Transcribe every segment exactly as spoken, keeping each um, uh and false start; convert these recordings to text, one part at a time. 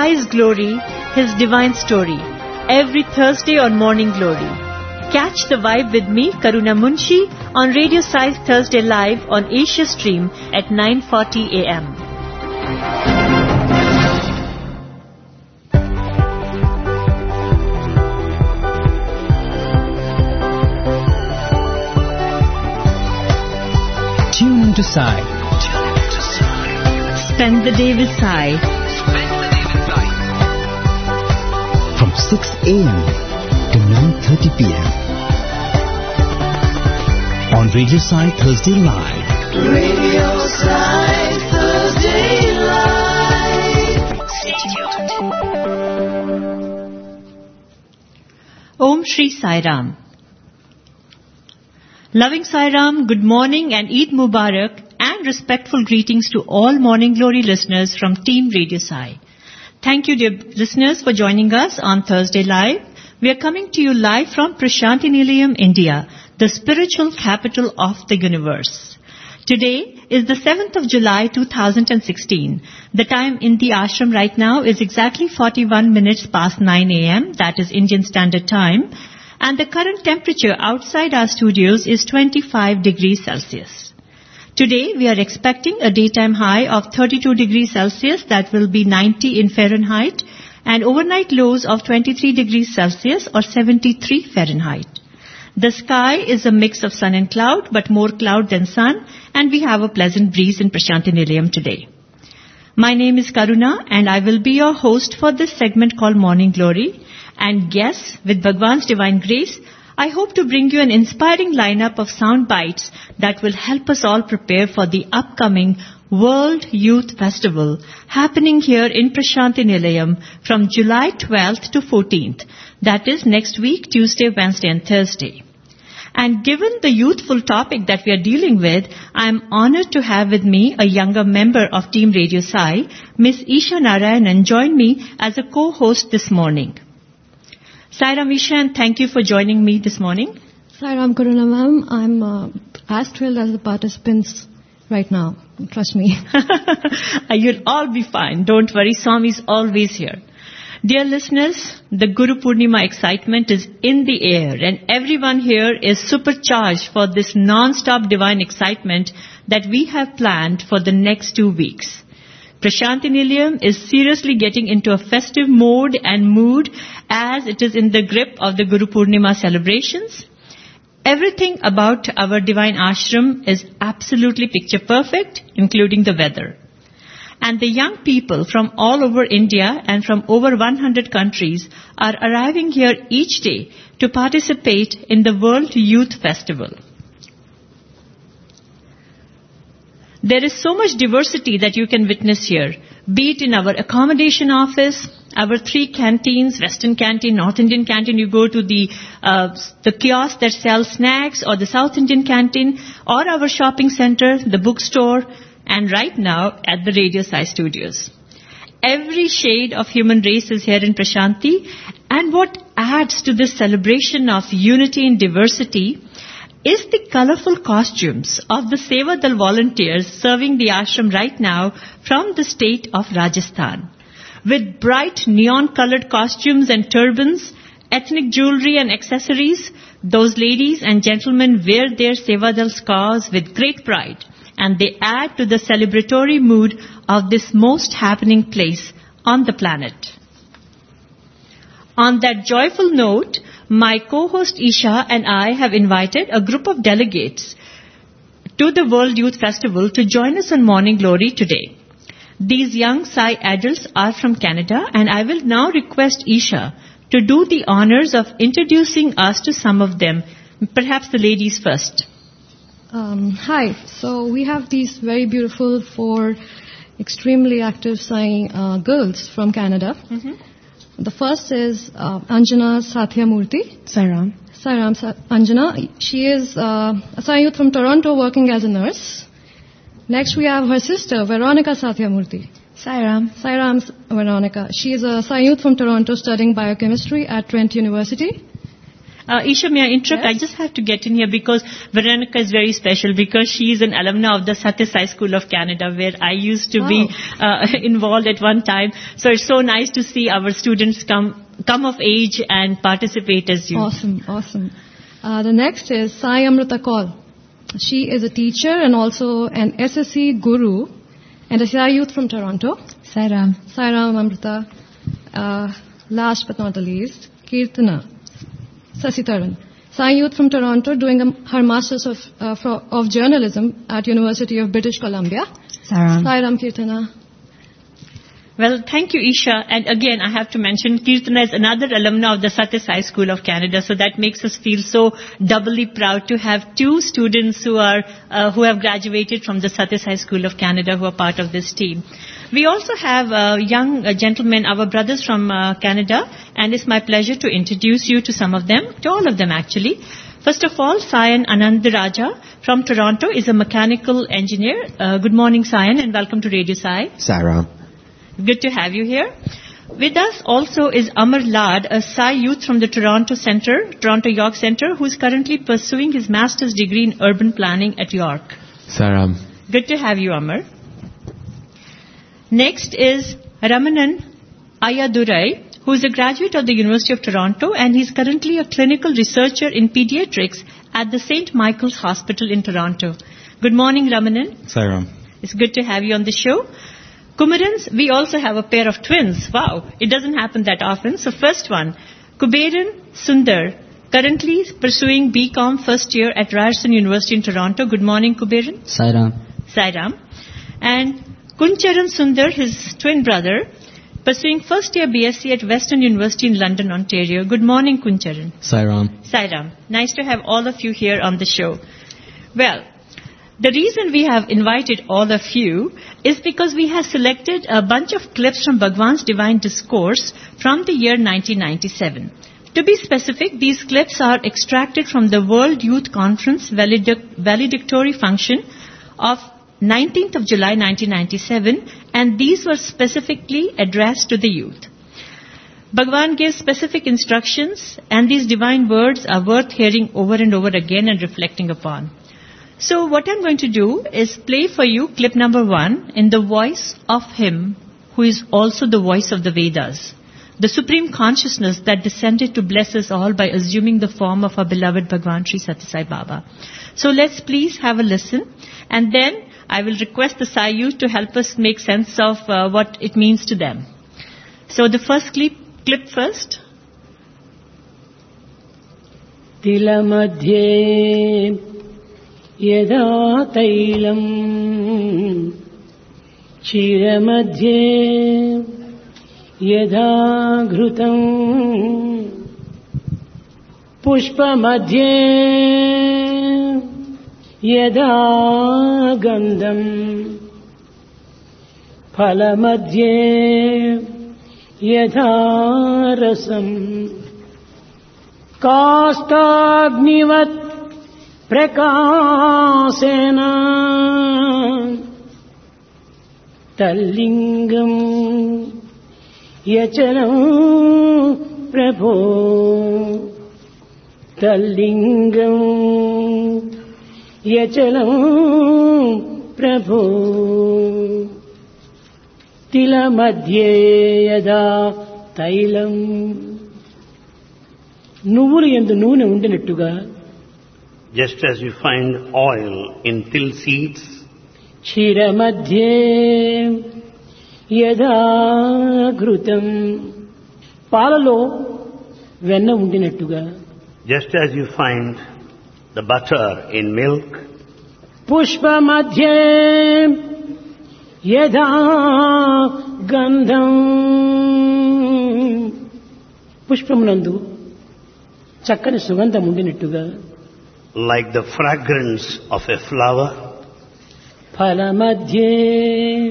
Sai's glory, His divine story, every Thursday on Morning Glory. Catch the vibe with me, Karuna Munshi, on Radio Sai's Thursday Live on Asia Stream at nine forty a m Tune into Sai. Spend the day with Sai. From six a m to nine thirty p m on Radio Sai Thursday Live. Radio Sai Thursday Live. Om Shri Sai Ram. Loving Sai Ram, good morning and Eid Mubarak and respectful greetings to all Morning Glory listeners from Team Radio Sai. Thank you, dear listeners, for joining us on Thursday Live. We are coming to you live from Prashanti Nilayam, India, the spiritual capital of the universe. Today is the seventh of July two thousand sixteen. The time in the ashram right now is exactly forty-one minutes past nine a m, that is Indian Standard Time, and the current temperature outside our studios is twenty-five degrees Celsius. Today we are expecting a daytime high of thirty-two degrees Celsius, that will be ninety in Fahrenheit, and overnight lows of twenty-three degrees Celsius or seventy-three Fahrenheit. The sky is a mix of sun and cloud, but more cloud than sun, and we have a pleasant breeze in Prashanti Nilayam today. My name is Karuna, and I will be your host for this segment called Morning Glory. And yes, with Bhagwan's divine grace, I hope to bring you an inspiring lineup of sound bites that will help us all prepare for the upcoming World Youth Festival happening here in Prashanti Nilayam from July twelfth to fourteenth. That is next week, Tuesday, Wednesday and Thursday. And given the youthful topic that we are dealing with, I am honored to have with me a younger member of Team Radio Sai, Miss Isha Narayanan, join me as a co-host this morning. Sai Ram, Isha, and thank you for joining me this morning. Sai Ram, Karuna ma'am, I'm uh, as thrilled as the participants right now. Trust me. You'll all be fine. Don't worry. Swami is always here. Dear listeners, the Guru Purnima excitement is in the air and everyone here is supercharged for this non-stop divine excitement that we have planned for the next two weeks. Prashanti Nilayam is seriously getting into a festive mode and mood as it is in the grip of the Guru Purnima celebrations. Everything about our divine ashram is absolutely picture perfect, including the weather. And the young people from all over India and from over one hundred countries are arriving here each day to participate in the World Youth Festival. There is so much diversity that you can witness here, be it in our accommodation office, our three canteens, Western Canteen, North Indian Canteen, you go to the uh, the kiosk that sells snacks, or the South Indian Canteen, or our shopping center, the bookstore, and right now at the Radio Sai studios. Every shade of human race is here in Prashanti, and what adds to this celebration of unity and diversity is the colorful costumes of the Seva Dal volunteers serving the ashram right now from the state of Rajasthan. With bright neon-colored costumes and turbans, ethnic jewelry and accessories, those ladies and gentlemen wear their Seva Dal scars with great pride, and they add to the celebratory mood of this most happening place on the planet. On that joyful note, my co-host Isha and I have invited a group of delegates to the World Youth Festival to join us on Morning Glory today. These young Sai adults are from Canada, and I will now request Isha to do the honors of introducing us to some of them. Perhaps the ladies first. Um, hi. So we have these very beautiful four extremely active Sai uh, girls from Canada. Mm-hmm. The first is uh, Anjana Sathya Murthy. Sai Ram. Sai Ram Sa- Anjana. She is uh, a Sai youth from Toronto working as a nurse. Next we have her sister, Veronica Sathya Murthy. Sai Ram. Sai Ram Veronica. She is a Sai youth from Toronto studying biochemistry at Trent University. Uh, Isha, may I interrupt? Yes. I just have to get in here because Veronica is very special because she is an alumna of the Satya Sai School of Canada where I used to Wow. be uh, involved at one time. So it's so nice to see our students come come of age and participate as you. Awesome, awesome. Uh, the next is Sai Amrita Kaul. She is a teacher and also an S S C guru and a Sai Youth from Toronto. Sai Ram. Sai Ram Amrita. Uh, last but not the least, Kirtana Sasitaran. Sai Youth from Toronto doing a, her Masters of, uh, for, of Journalism at University of British Columbia. Sai Ram. Sai Ram Kirtana. Well, thank you, Isha. And again, I have to mention Kirtana is another alumna of the Satya Sai School of Canada, so that makes us feel so doubly proud to have two students who are uh, who have graduated from the Satya Sai School of Canada who are part of this team. We also have uh, young uh, gentlemen, our brothers from uh, Canada, and it's my pleasure to introduce you to some of them, to all of them actually. First of all, Sayan Anandaraja from Toronto is a mechanical engineer. Uh, good morning, Sayan, and welcome to Radio Sai. Sarah. Good to have you here. With us also is Amar Lad, a Sai youth from the Toronto Centre, Toronto York Centre, who is currently pursuing his master's degree in urban planning at York. Saram. Good to have you, Amar. Next is Ramanan Ayadurai, who is a graduate of the University of Toronto, and he's currently a clinical researcher in pediatrics at the Saint Michael's Hospital in Toronto. Good morning, Ramanan. Saram. It's good to have you on the show. Kumarans, we also have a pair of twins. Wow, it doesn't happen that often. So first one, Kuberan Sundar, currently pursuing B Com first year at Ryerson University in Toronto. Good morning, Kuberan. Sai Ram. Sairam. And Kuncharan Sundar, his twin brother, pursuing first year B S c at Western University in London, Ontario. Good morning, Kuncharan. Sai Ram. Sairam. Nice to have all of you here on the show. Well, the reason we have invited all of you is because we have selected a bunch of clips from Bhagwan's Divine Discourse from the year nineteen ninety-seven. To be specific, these clips are extracted from the World Youth Conference valedic- valedictory function of nineteenth of July nineteen ninety-seven, and these were specifically addressed to the youth. Bhagwan gave specific instructions, and these divine words are worth hearing over and over again and reflecting upon. So what I'm going to do is play for you clip number one in the voice of him who is also the voice of the Vedas, the supreme consciousness that descended to bless us all by assuming the form of our beloved Bhagwan Sri Satya Sai Baba. So let's please have a listen, and then I will request the Sai youth to help us make sense of uh, what it means to them. So the first clip, clip first. Tilamadhye Yada Tailam Chiramadhye Yada Ghrutam Pushpamadhye Yada Gandham Phalamadhye Yada Rasam Kastagnivat Prakasena Tallingam Yachalam Prabho Tallingam Yachalam Prabho Tilamadhye Yada Tailam Nuvulu endu noone undinattuga. Just as you find oil in till seeds, Chiramadhye Yada Ghrutam Palalo Venna undinattuga. just as you find the butter in milk, Pushpamadhye Yada Gandham Pushpamunandu Chakkani Sugandham undinattuga. like the fragrance of a flower, Phalamadhye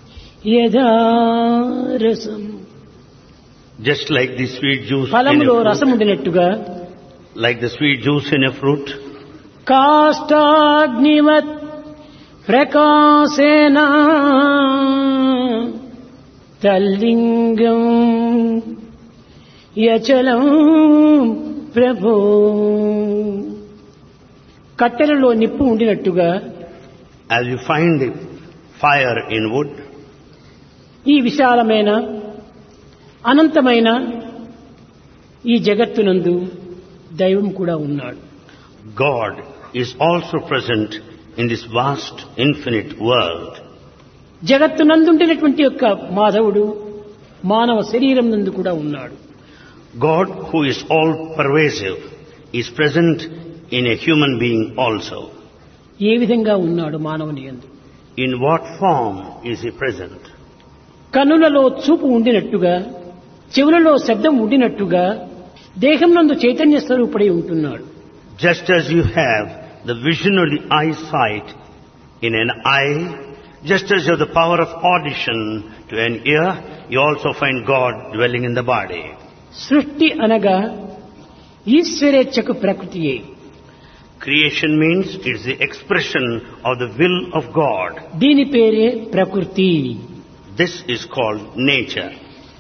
Yada Rasam just like the sweet juice in Phalamlo a rasam fruit, undinattuga. like the sweet juice in a fruit, Kastagnivat Prakasena Tallingam Yachalam ప్రభో కట్టెలలో నిప్పు ఉండినట్టుగా As you find the fire in wood, ఈ విశాలమైన అనంతమైన ఈ జగత్తునందు దైవం కూడా ఉన్నాడు. God is also present in this vast, infinite world. జగత్తునందుండినటువంటి యొక్క మాధవుడు మానవ శరీరం నందు కూడా ఉన్నాడు. God, who is all pervasive, is present in a human being also. ఏ విధంగా ఉన్నాడు మానవుని యందు? In what form is he present? కన్నులలో చూపు ఉండినట్టుగా, చెవులలో శబ్దం ఉండినట్టుగా దేహం నందు చైతన్య స్వరూపుడై ఉంటున్నాడు. Just as you have the vision or the eyesight in an eye, just as you have the power of audition to an ear, you also find God dwelling in the body. సృష్టి అనగా ఈశ్వరేచ్ఛకు ప్రకృతియే. Creation means it is the expression of the will of God. దీని పేరే ప్రకృతి. This is called nature.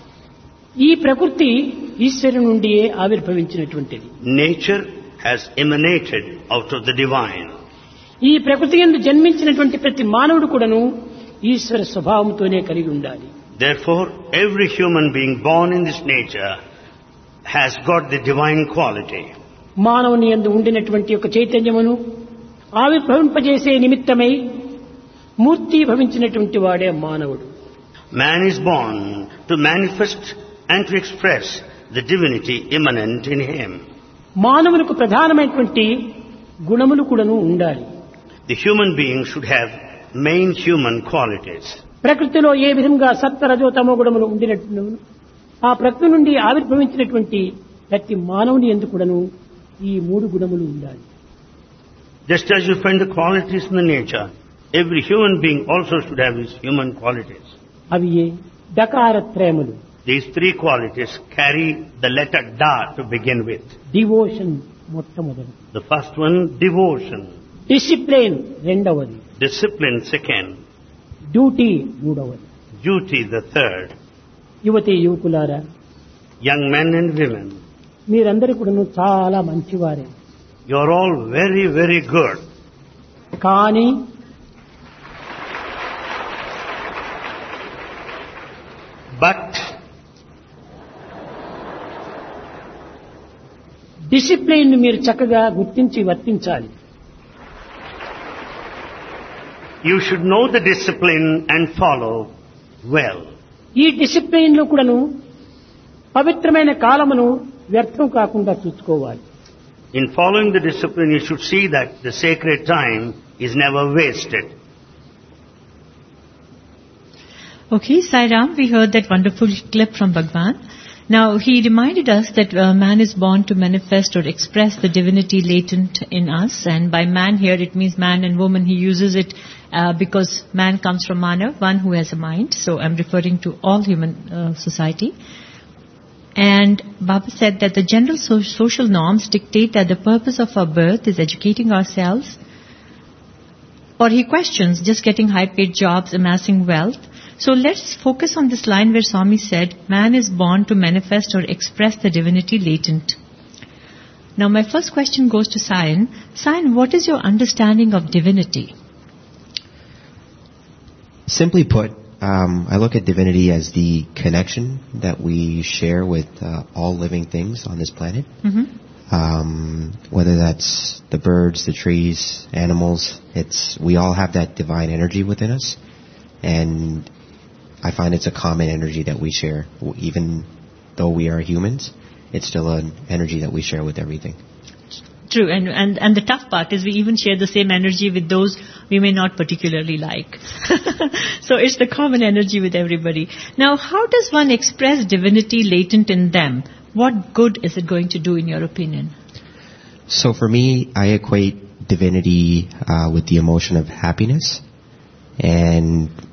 ఈ ప్రకృతి ఈశ్వరు నుండియే ఆవిర్భవించినటువంటిది. Nature has emanated out of the divine. ఈ ప్రకృతి యందు జన్మించినటువంటి ప్రతి మానవుడు కూడాను ఈశ్వర స్వభావంతోనే కలిగి ఉండాలి. Therefore, every human being born in this nature has got the divine quality. మానవుని యందు ఉండినటువంటి యొక్క చైతన్యమును ఆవిర్భవింపజేసే నిమిత్తమై మూర్తి భవించినటువంటి వాడే మానవుడు. Man is born to manifest and to express the divinity immanent in him. మానవులకు ప్రధానమైనటువంటి గుణములు కూడాను ఉండాలి. The human being should have main human qualities. ప్రకృతిలో ఏ విధంగా సత్వ రజో తమో గుణములు ఉండినట్టు ఆ ప్రకృతి నుండి ఆవిర్భవించినటువంటి ప్రతి మానవుని యందు కూడాను ఈ మూడు గుణములు ఉండాలి. Just as you find the qualities in the nature, every human being also should have his human qualities. అవి ఏ డకారత్రయములు. These three qualities carry the letter Da to begin with. Devotion మొట్టమొదటి, The first one, devotion. Discipline రెండవది, Discipline, second. Duty మూడవది. Duty, the third. యువతి యువకులారా, Young men and women, మీరందరూ కూడాను చాలా మంచివారే. you are all very, very good. కానీ But discipline మీరు చక్కగా గుర్తించి వర్తించాలి. you should know the discipline and follow well. ఈ డిసిప్లిన్ లో కూడాను పవిత్రమైన కాలమును వ్యర్థం కాకుండా చూసుకోవాలి. In following the discipline, you should see that the sacred time is never wasted. Okay, Sai Ram, we heard that wonderful clip from Bhagwan. Now, he reminded us that uh, man is born to manifest or express the divinity latent in us. And by man here, it means man and woman. He uses it uh, because man comes from Manav, one who has a mind. So I'm referring to all human uh, society. And Baba said that the general so- social norms dictate that the purpose of our birth is educating ourselves. Or he questions just getting high-paid jobs, amassing wealth. So let's focus on this line where Swami said, man is born to manifest or express the divinity latent. Now my first question goes to Sayan. Sayan, what is your understanding of divinity? Simply put, um, I look at divinity as the connection that we share with uh, all living things on this planet. Mm-hmm. Um, whether that's the birds, the trees, animals, it's we all have that divine energy within us. And I find it's a common energy that we share. Even though we are humans, it's still an energy that we share with everything. True, and, and, and the tough part is we even share the same energy with those we may not particularly like. So it's the common energy with everybody. Now, how does one express divinity latent in them? What good is it going to do in your opinion? So for me, I equate divinity uh, with the emotion of happiness. And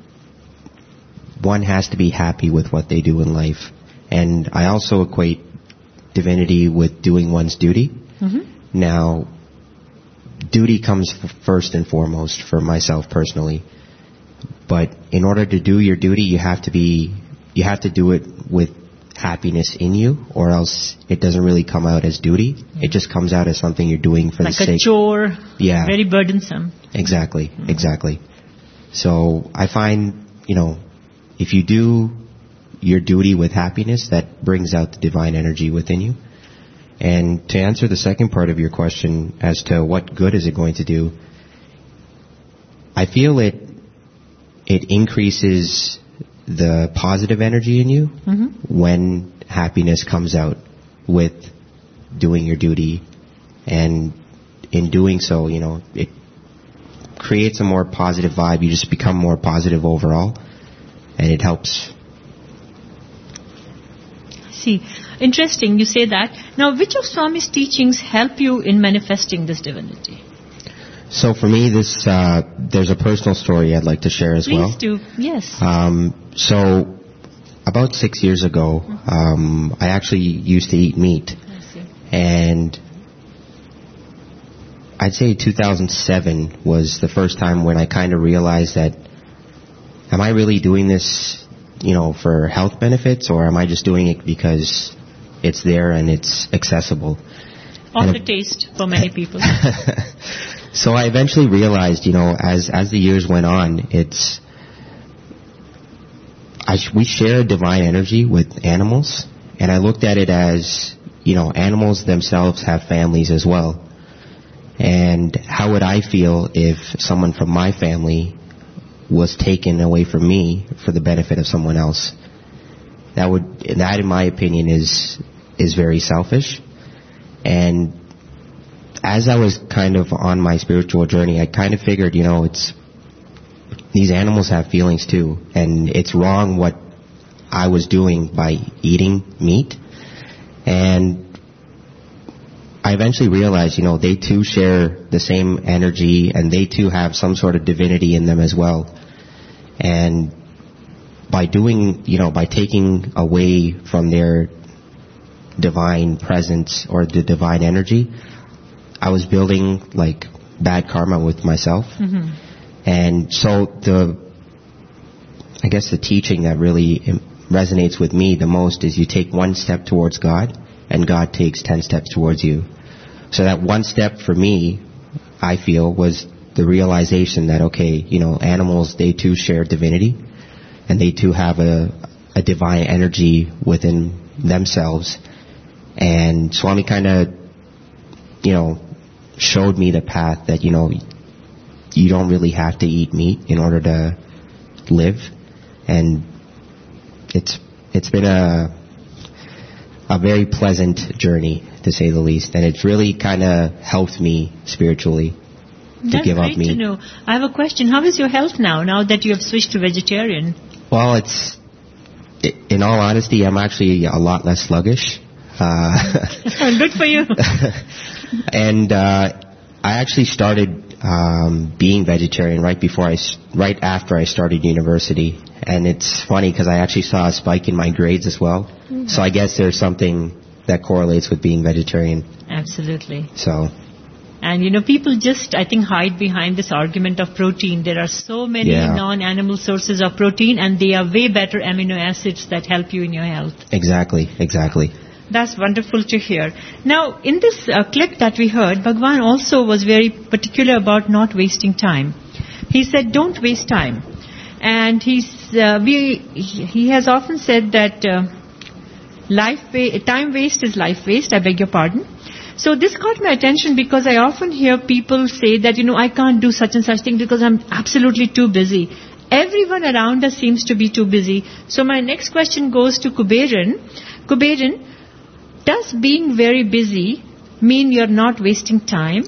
one has to be happy with what they do in life. And I also equate divinity with doing one's duty. Mm-hmm. Now, duty comes f- first and foremost for myself personally. But in order to do your duty, you have to be, you have to do it with happiness in you, or else it doesn't really come out as duty. It just comes out as something you're doing for Like the a sake. chore. Yeah. Very burdensome. Exactly, exactly. So I find, you know, if you do your duty with happiness, that brings out the divine energy within you. And to answer the second part of your question as to what good is it going to do, I feel it it increases the positive energy in you Mm-hmm. when happiness comes out with doing your duty. And in doing so, you know, it creates a more positive vibe. You just become more positive overall, and it helps. See, interesting you say that. Now, which of Swami's teachings help you in manifesting this divinity? So for me, this uh, there's a personal story I'd like to share as Please well. do. Yes. Um, so about six years ago, um, I actually used to eat meat, I see. and I'd say two thousand seven was the first time when I kind of realized that, am I really doing this, you know, for health benefits, or am I just doing it because it's there and it's accessible? Off And the it- taste for many people. So I eventually realized, you know, as as the years went on, it's I sh- we share divine energy with animals, and I looked at it as, you know, animals themselves have families as well. And how would I feel if someone from my family was taken away from me for the benefit of someone else? That would that, in my opinion, is is very selfish. And as I was kind of on my spiritual journey, I kind of figured, you know, it's these animals have feelings too, and it's wrong what I was doing by eating meat. And I eventually realized, you know, they too share the same energy, and they too have some sort of divinity in them as well. And by doing, you know, by taking away from their divine presence or the divine energy, I was building like bad karma with myself. Mm-hmm. And so the, I guess the teaching that really resonates with me the most is you take one step towards God, and God takes ten steps towards you. So that one step for me, I feel, was the realization that, okay, you know, animals, they too share divinity, and they too have a, a divine energy within themselves. And Swami kind of, you know, showed me the path that, you know, you don't really have to eat meat in order to live. And it's it's been a a very pleasant journey, to say the least, and it's really kind of helped me spiritually to That's give up great meat. to know. I have a question. How is your health now, now that you have switched to vegetarian? Well, it's i- in all honesty, I'm actually a lot less sluggish. Uh, Good for you. and uh, I actually started um, being vegetarian right before I, s- right after I started university, and it's funny because I actually saw a spike in my grades as well. Mm-hmm. So I guess there's something that correlates with being vegetarian. Absolutely. So And you know, people just, I think, hide behind this argument of protein. There are so many Yeah. non-animal sources of protein, and they are way better amino acids that help you in your health. exactly, exactly. That's wonderful to hear. Now, in this uh, clip that we heard, Bhagwan also was very particular about not wasting time. He said, don't waste time. And he's, uh, we, he has often said that uh, life wa- time waste is life waste. I beg your pardon. So this caught my attention because I often hear people say that, you know, I can't do such and such thing because I'm absolutely too busy. Everyone around us seems to be too busy. So my next question goes to Kuberan. Kuberan, does being very busy mean you're not wasting time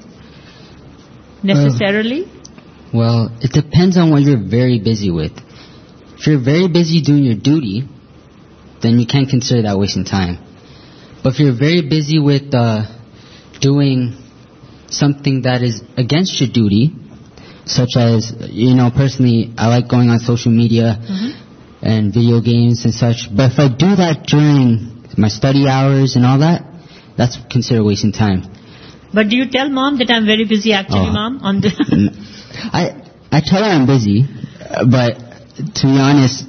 necessarily? Well, it depends on what you're very busy with. If you're very busy doing your duty, then you can't consider that wasting time. But if you're very busy with uh, doing something that is against your duty, such as, you know, personally, I like going on social media Mm-hmm. and video games and such. But if I do that during my study hours and all that, that's considered wasting time. But do you tell mom that I'm very busy actually, Oh. mom? On the I I tell her I'm busy, uh, but to be honest,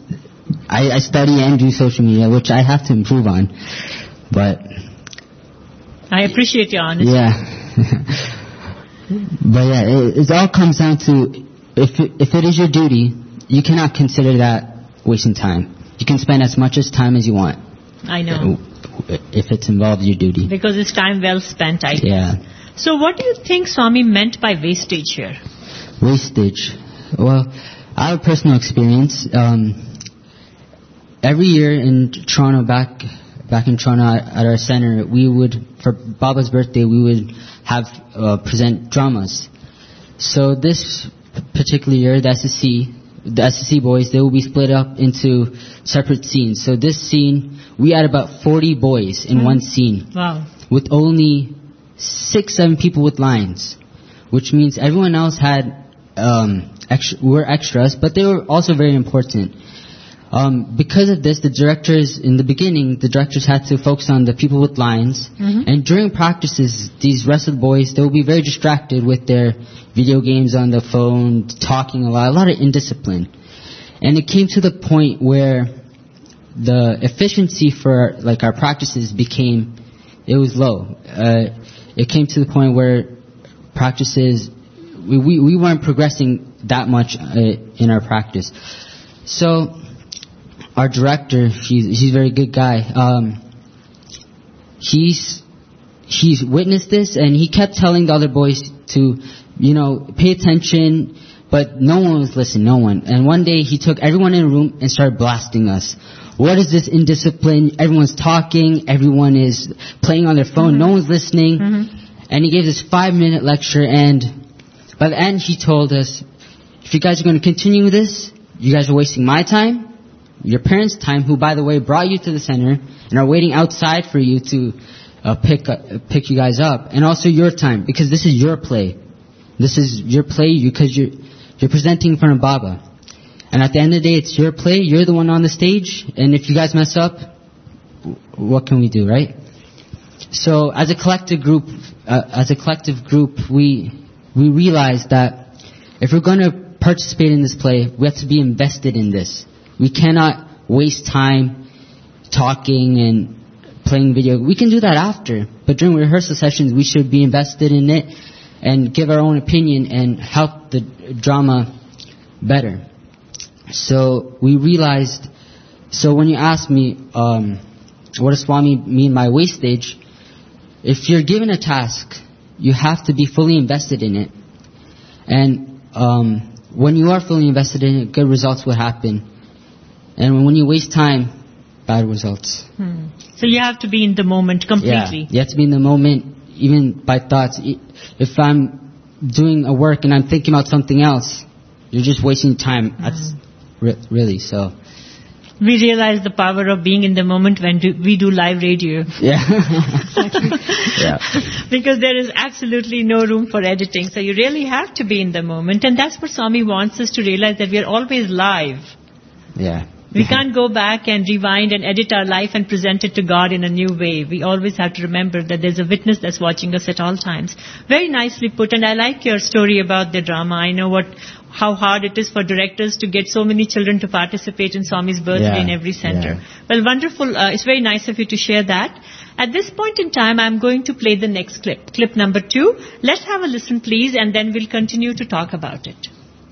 I, I study and do social media, which I have to improve on. But I appreciate your honesty. yeah. But yeah, it, it all comes down to if it, if it is your duty, you cannot consider that wasting time. You can spend as much as time as you want. I know. If it's involved your duty. Because it's time well spent, I guess. Yeah. So what do you think Swami meant by wastage here? Wastage. Well, I have a personal experience. Um, every year in Toronto, back back in Toronto at, at our center, we would, for Baba's birthday, we would have uh, present dramas. So this particular year, the S S C, the S S C boys, they will be split up into separate scenes. So this scene, we had about forty boys in mm. one scene. Wow. With only six, seven people with lines, which means everyone else had um, extra, were extras, but they were also very important. Um, because of this, the directors, in the beginning, the directors had to focus on the people with lines. Mm-hmm. And during practices, these rest of the boys, they will be very distracted with their video games on the phone, talking a lot, a lot of indiscipline. And it came to the point where the efficiency for like our practices became, it was low. Uh, it came to the point where practices, we, we, we weren't progressing that much uh, in our practice. So our director, he's, he's a very good guy. Um, he's he's witnessed this, and he kept telling the other boys to, you know, pay attention, but no one was listening, no one. And one day he took everyone in a room and started blasting us. What is this indiscipline? Everyone's talking, everyone is playing on their phone, mm-hmm. no one's listening. Mm-hmm. And he gave this five-minute lecture, and by the end he told us, if you guys are going to continue this, you guys are wasting my time, your parents' time, who, by the way, brought you to the center and are waiting outside for you to uh, pick uh, pick you guys up, and also your time, because this is your play. This is your play because you're you're presenting in front of Baba. And at the end of the day, it's your play. You're the one on the stage, and if you guys mess up, what can we do, right? So, as a collective group, uh, as a collective group, we we realized that if we're going to participate in this play, we have to be invested in this. We cannot waste time talking and playing video. We can do that after, but during rehearsal sessions, we should be invested in it and give our own opinion and help the drama better. So we realized, so when you ask me, um, what does Swami mean by wastage? If you're given a task, you have to be fully invested in it. And um, when you are fully invested in it, good results will happen. And when you waste time, bad results. Hmm. So you have to be in the moment completely. Yeah, you have to be in the moment, even by thoughts. If I'm doing a work and I'm thinking about something else, you're just wasting time. Hmm. That's re- really so. We realize the power of being in the moment when do, we do live radio. Yeah. Yeah. Because there is absolutely no room for editing. So you really have to be in the moment. And that's what Swami wants us to realize, that we are always live. Yeah. We can't go back and rewind and edit our life and present it to God in a new way. We always have to remember that there's a witness that's watching us at all times. Very nicely put. And I like your story about the drama. I know what how hard it is for directors to get so many children to participate in Swami's birthday yeah, in every center. Yeah. Well, wonderful. Uh, it's very nice of you to share that. At this point in time, I'm going to play the next clip. Clip number two. Let's have a listen, please, and then we'll continue to talk about it.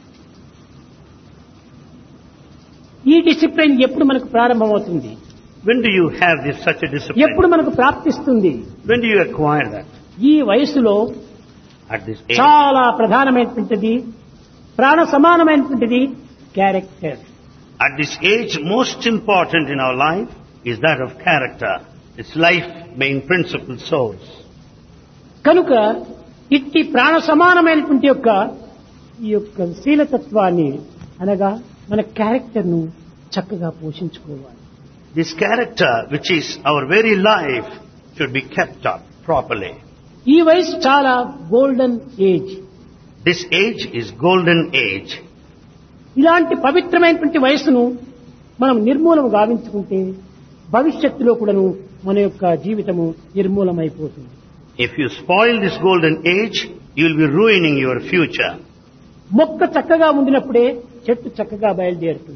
ఈ discipline ఎప్పుడు మనకు ప్రారంభమవుతుంది? When do you have this such a discipline? ఎప్పుడు మనకు ప్రాప్తిస్తుంది? When do you acquire that? ఈ వయసులో At this age. చాలా ప్రధానమైనటువంటిది, ప్రాణ సమానమైనటువంటిది character. At this age, most important in our life is that of character. It's life main principle souls. కనుక ఇట్టి ప్రాణ సమానమైనటువంటి యొక్క ఈ యొక్క శీలతత్వాన్ని అనగా మన క్యారెక్టర్ ను చక్కగా పోషించుకోవాలి. This character, which is our very life, should be kept up properly. ఈ వయసు చాలా golden age. This age is golden age. ఇలాంటి పవిత్రమైనటువంటి వయసును మనం నిర్మూలన గావించుకుంటే భవిష్యత్తులో కూడాను మన యొక్క జీవితము నిర్మూలమైపోతుంది. If you spoil this golden age, you will be ruining your future. మొక్క చక్కగా ఉండినప్పుడే చెట్టు చక్కగా బయలుదేరుతుంది.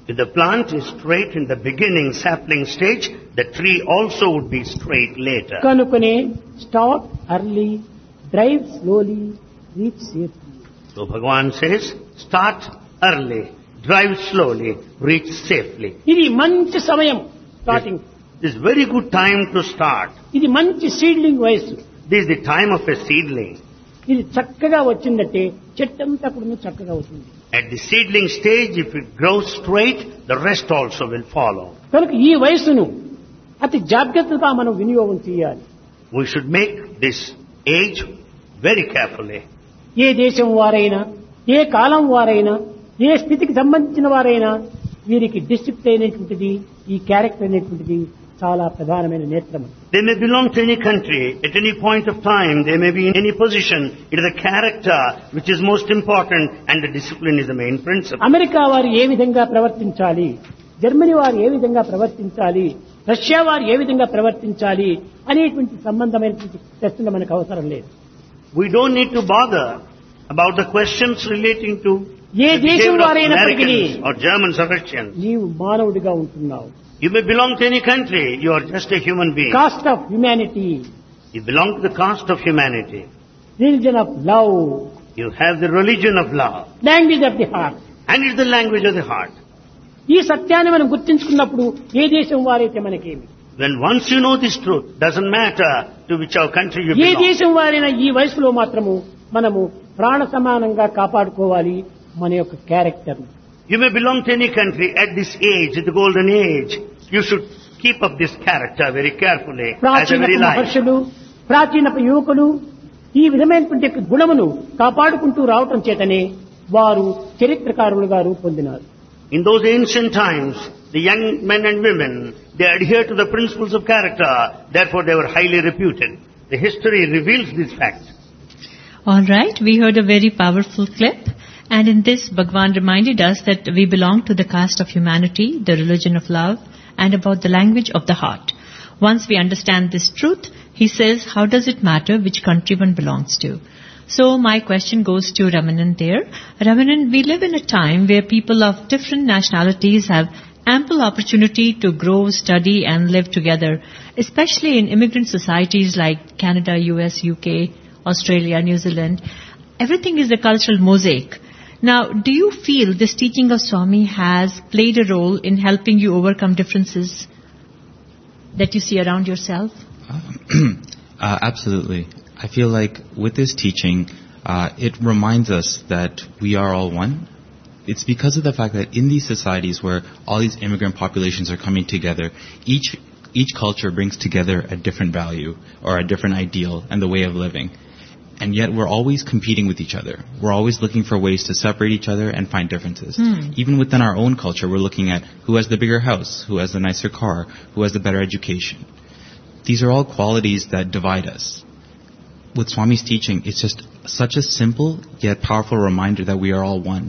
If the plant is straight in the beginning, sapling stage, the tree also would be straight later. కనుకనే start early drive slowly reach safely. So Bhagavan says, start early, drive slowly, reach safely. ఇది మంచి సమయం starting. This is very good time to start. ఇది మంచి seedling వయసు. This is the time of a seedling. ఇది చక్కగా వచ్చిందంటే చెట్టంతా కూడా చక్కగా అవుతుంది. At the seedling stage, if it grows straight, the rest also will follow. కనుక ఈ వయసును అతి జాగ్రత్తగా మనం వినియోగం చేయాలి. We should make this age very carefully. ఏ దేశం వారైనా, ఏ కాలం వారైనా, ఏ స్థితికి సంబంధించిన వారైనా వీరికి డిసిప్లిన్ అనేటువంటిది, ఈ క్యారెక్టర్ అనేటువంటిది చాలా ప్రధానమైన నేత్రం. They may belong to any country, at any point of time, they may be in any position. It is the character which is most important, and the discipline is the main principle. America వారు ఏ విధంగా ప్రవర్తించాలి, Germany వారు ఏ విధంగా ప్రవర్తించాలి, Russia వారు ఏ విధంగా ప్రవర్తించాలి అనేటువంటి సంబంధమైనటువంటి ప్రశ్నలు మనకు అవసరం లేదు. We don't need to bother about the questions relating to A the దేశం behavior of వారైనప్పటికీ Americans or Germans or Russians. నీవు మానవుడిగా ఉంటున్నావు. You may belong to any country, you are just a human being. కాస్ట్ ఆఫ్ హ్యుమానిటీ, You belong to the caste of humanity. రిలీజన్ ఆఫ్ లవ్, You have the religion of love, లాంగ్వేజ్ ఆఫ్ ది హార్ట్. and it's the language of the heart. ఈ సత్యాన్ని మనం గుర్తించుకున్నప్పుడు ఏ దేశం వారైతే మనకేమి, When once you know this truth, doesn't matter to which our country you A belong. దేశం వారైనా ఈ వయసులో మాత్రము మనము ప్రాణ సమానంగా కాపాడుకోవాలి మన యొక్క character. You may belong to any country at this age, at the golden age. You should keep up this character very carefully as a ప్రాచీన very life. మహర్షులు, ప్రాచీన యువకులు ఈ విధమైనటువంటి గుణమును కాపాడుకుంటూ రావటం చేతనే వారు చరిత్రకారులుగా రూపొందినారు. In those ancient times, the young men and women, they adhere to the principles of character. Therefore, they were highly reputed. The history reveals this fact. All right, we heard a very powerful clip. And in this, Bhagwan reminded us that we belong to the caste of humanity, the religion of love, and about the language of the heart. Once we understand this truth, he says, how does it matter which country one belongs to? So my question goes to Ramanan there. Ramanan, we live in a time where people of different nationalities have ample opportunity to grow, study, and live together, especially in immigrant societies like Canada, U S, U K, Australia, New Zealand. Everything is a cultural mosaic. Now, do you feel this teaching of Swami has played a role in helping you overcome differences that you see around yourself? uh, absolutely. I feel like with this teaching, uh, it reminds us that we are all one. It's because of the fact that in these societies where all these immigrant populations are coming together, each each culture brings together a different value or a different ideal and the way of living. And yet we're always competing with each other. We're always looking for ways to separate each other and find differences. Hmm. Even within our own culture, we're looking at who has the bigger house, who has the nicer car, who has the better education. These are all qualities that divide us. With Swami's teaching, it's just such a simple yet powerful reminder that we are all one.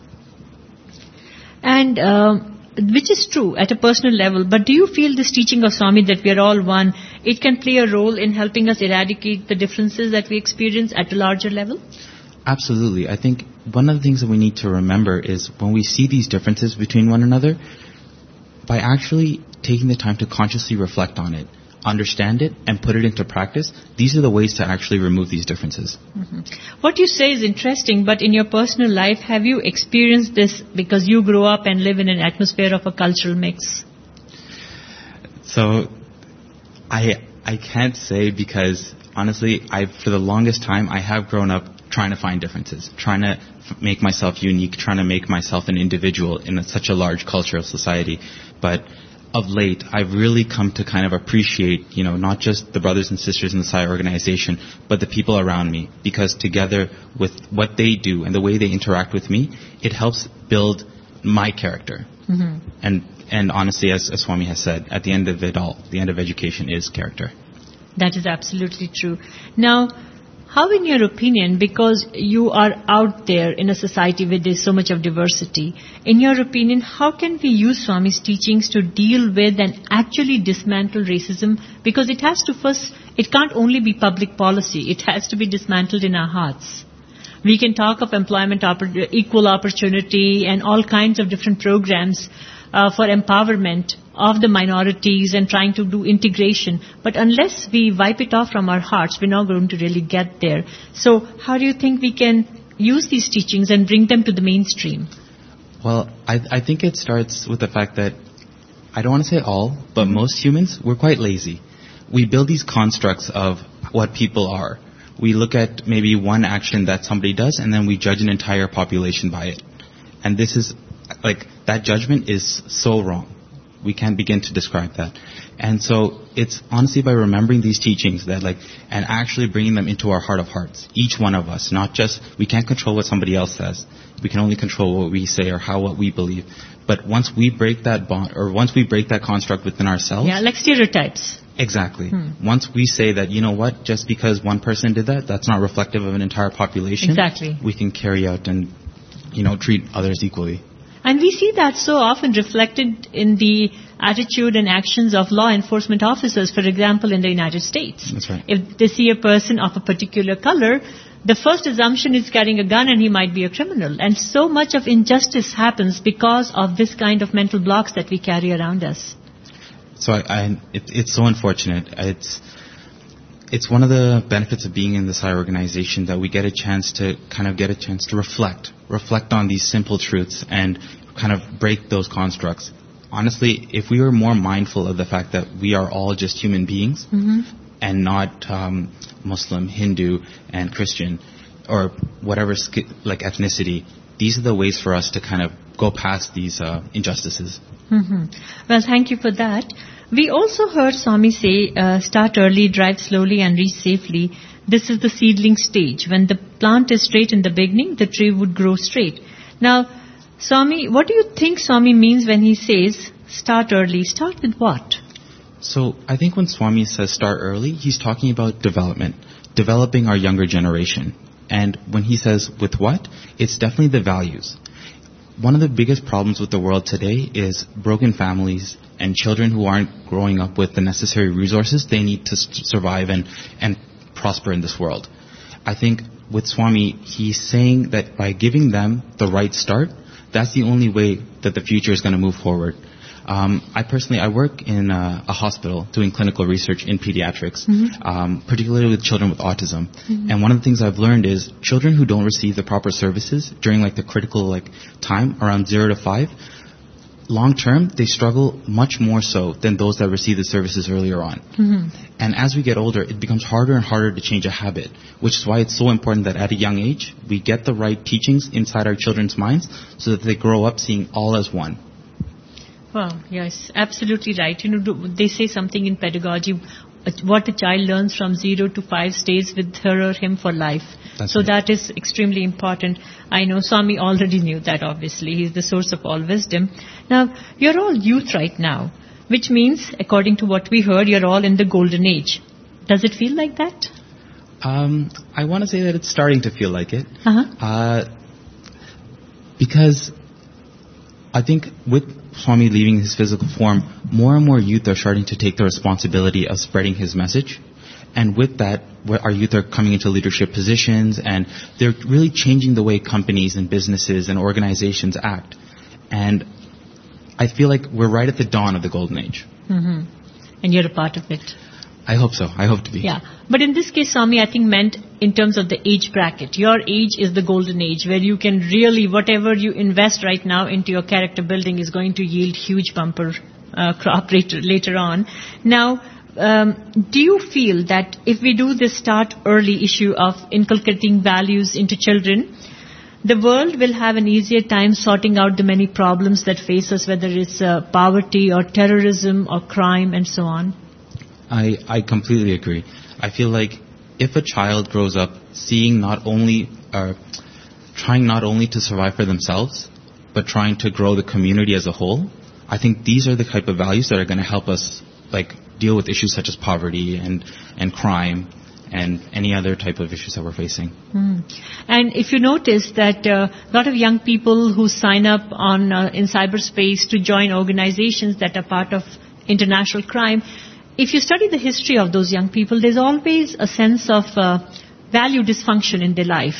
And uh, which is true at a personal level, but do you feel this teaching of Swami that we are all one, it can play a role in helping us eradicate the differences that we experience at a larger level? Absolutely. I think one of the things that we need to remember is when we see these differences between one another, by actually taking the time to consciously reflect on it, understand it, and put it into practice, these are the ways to actually remove these differences. Mm-hmm. What you say is interesting, but in your personal life, have you experienced this because you grew up and live in an atmosphere of a cultural mix? So, I I can't say because, honestly, I for the longest time, I have grown up trying to find differences, trying to f- make myself unique, trying to make myself an individual in a, such a large cultural society. But of late, I've really come to kind of appreciate, you know, not just the brothers and sisters in the Sai organization, but the people around me, because together with what they do and the way they interact with me, it helps build my character. Mm-hmm. And and honestly, as, as Swami has said, at the end of it all, the end of education is character. That is absolutely true. Now, how in your opinion, because you are out there in a society where there's so much of diversity, in your opinion, how can we use Swami's teachings to deal with and actually dismantle racism? Because it has to first, it can't only be public policy, it has to be dismantled in our hearts. We can talk of employment, oppor- equal opportunity, and all kinds of different programs uh, for empowerment of the minorities and trying to do integration. But unless we wipe it off from our hearts, we're not going to really get there. So how do you think we can use these teachings and bring them to the mainstream? Well, I, I think it starts with the fact that, I don't want to say all, but most humans, we're quite lazy. We build these constructs of what people are. We look at maybe one action that somebody does, and then we judge an entire population by it. And this is, like, that judgment is so wrong. We can't begin to describe that. And so it's honestly by remembering these teachings that, like, and actually bringing them into our heart of hearts, each one of us, not just, we can't control what somebody else says. We can only control what we say or how what we believe. But once we break that bond, or once we break that construct within ourselves. Yeah, like stereotypes. Exactly. Hmm. Once we say that, you know what, just because one person did that, that's not reflective of an entire population. Exactly. We can carry out and, you know, treat others equally. And we see that so often reflected in the attitude and actions of law enforcement officers, for example, in the United States. That's right. If they see a person of a particular color, the first assumption is carrying a gun and he might be a criminal. And so much of injustice happens because of this kind of mental blocks that we carry around us. So I, I it, it's so unfortunate. It's it's one of the benefits of being in this higher organization that we get a chance to kind of get a chance to reflect, reflect on these simple truths and kind of break those constructs. Honestly, if we were more mindful of the fact that we are all just human beings mm-hmm. and not um, Muslim, Hindu, and Christian, or whatever like ethnicity, these are the ways for us to kind of go past these uh, injustices. Mm-hmm. Well, thank you for that. We also heard Swami say, uh, start early, drive slowly, and reach safely. This is the seedling stage. When the plant is straight in the beginning, the tree would grow straight. Now, Swami, what do you think Swami means when he says, start early? Start with what? So, I think when Swami says start early, he's talking about development, developing our younger generation. And when he says with what, it's definitely the values. One of the biggest problems with the world today is broken families and children who aren't growing up with the necessary resources they need to s- survive and, and prosper in this world. I think with Swami, he's saying that by giving them the right start, that's the only way that the future is going to move forward. Um, I personally, I work in a, a hospital doing clinical research in pediatrics, mm-hmm. um, particularly with children with autism. Mm-hmm. And one of the things I've learned is children who don't receive the proper services during like the critical like time around zero to five, long term, they struggle much more so than those that receive the services earlier on. Mm-hmm. And as we get older, it becomes harder and harder to change a habit, which is why it's so important that at a young age, we get the right teachings inside our children's minds so that they grow up seeing all as one. Well, yes, absolutely right. You know, they say something in pedagogy, what a child learns from zero to five stays with her or him for life. That's so right. That is extremely important. I know Swami already knew that, obviously. He's the source of all wisdom. Now, you're all youth right now, which means, according to what we heard, you're all in the golden age. Does it feel like that? Um, I want to say that it's starting to feel like it. Uh-huh. Uh, because I think with Swami leaving his physical form, more and more youth are starting to take the responsibility of spreading his message. And with that, our youth are coming into leadership positions, and they're really changing the way companies and businesses and organizations act. And I feel like we're right at the dawn of the golden age. Mm-hmm. And you're a part of it. I hope so. I hope to be. Yeah. But in this case, Swami, I think meant in terms of the age bracket. Your age is the golden age where you can really, whatever you invest right now into your character building is going to yield huge bumper uh, crop later, later on. Now, um, do you feel that if we do this start early issue of inculcating values into children, the world will have an easier time sorting out the many problems that face us, whether it's uh, poverty or terrorism or crime and so on? I, I completely agree. I feel like if a child grows up seeing not only, uh, trying not only to survive for themselves, but trying to grow the community as a whole, I think these are the type of values that are going to help us, like, deal with issues such as poverty and, and crime and any other type of issues that we're facing. Mm. And if you notice that uh, a lot of young people who sign up on uh, in cyberspace to join organizations that are part of international crime, if you study the history of those young people, there's always a sense of uh, value dysfunction in their life.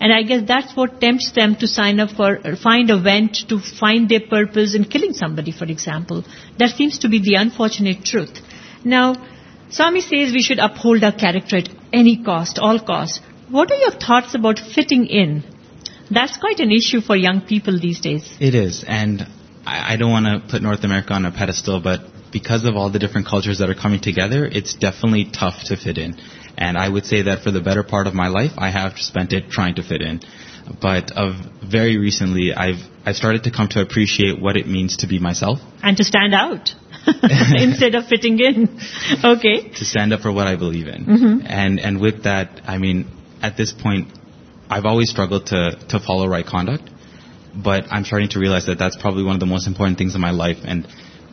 And I guess that's what tempts them to sign up for, uh, find a vent to find their purpose in killing somebody, for example. That seems to be the unfortunate truth. Now, Swami says we should uphold our character at any cost, all costs. What are your thoughts about fitting in? That's quite an issue for young people these days. It is, and I, I don't want to put North America on a pedestal, but because of all the different cultures that are coming together, it's definitely tough to fit in. And I would say that for the better part of my life, I have spent it trying to fit in. But of very recently, I've I've started to come to appreciate what it means to be myself. And to stand out instead of fitting in. Okay. To stand up for what I believe in. Mm-hmm. And and with that, I mean, at this point, I've always struggled to, to follow right conduct. But I'm starting to realize that that's probably one of the most important things in my life. And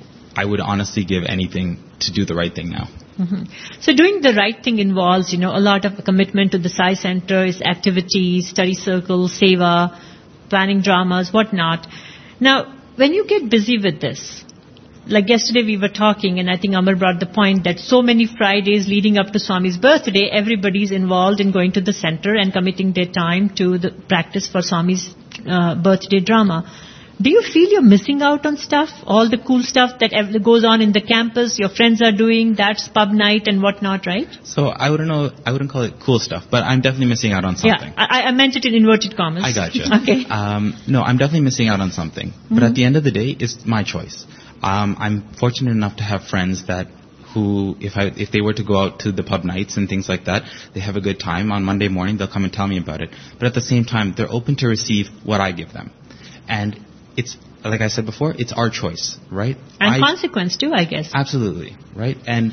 I would honestly give anything to do the right thing now. Mm-hmm. So doing the right thing involves, you know, a lot of commitment to the Sai Center, its activities, study circles, seva, planning dramas, whatnot. Now, when you get busy with this, like yesterday we were talking, and I think Amar brought the point that so many Fridays leading up to Swami's birthday, everybody's involved in going to the center and committing their time to the practice for Swami's uh, birthday drama. Do you feel you're missing out on stuff? All the cool stuff that ev- goes on in the campus, your friends are doing, that's pub night and whatnot, right? So I wouldn't know, I wouldn't call it cool stuff, but I'm definitely missing out on something. Yeah, I, I meant it in inverted commas. I got you. Okay. Um, no, I'm definitely missing out on something. Mm-hmm. But at the end of the day, it's my choice. Um, I'm fortunate enough to have friends that who, if I, if they were to go out to the pub nights and things like that, they have a good time. On Monday morning, they'll come and tell me about it. But at the same time, they're open to receive what I give them. And it's, like I said before, it's our choice, right? And I, consequence too, I guess. Absolutely, right? And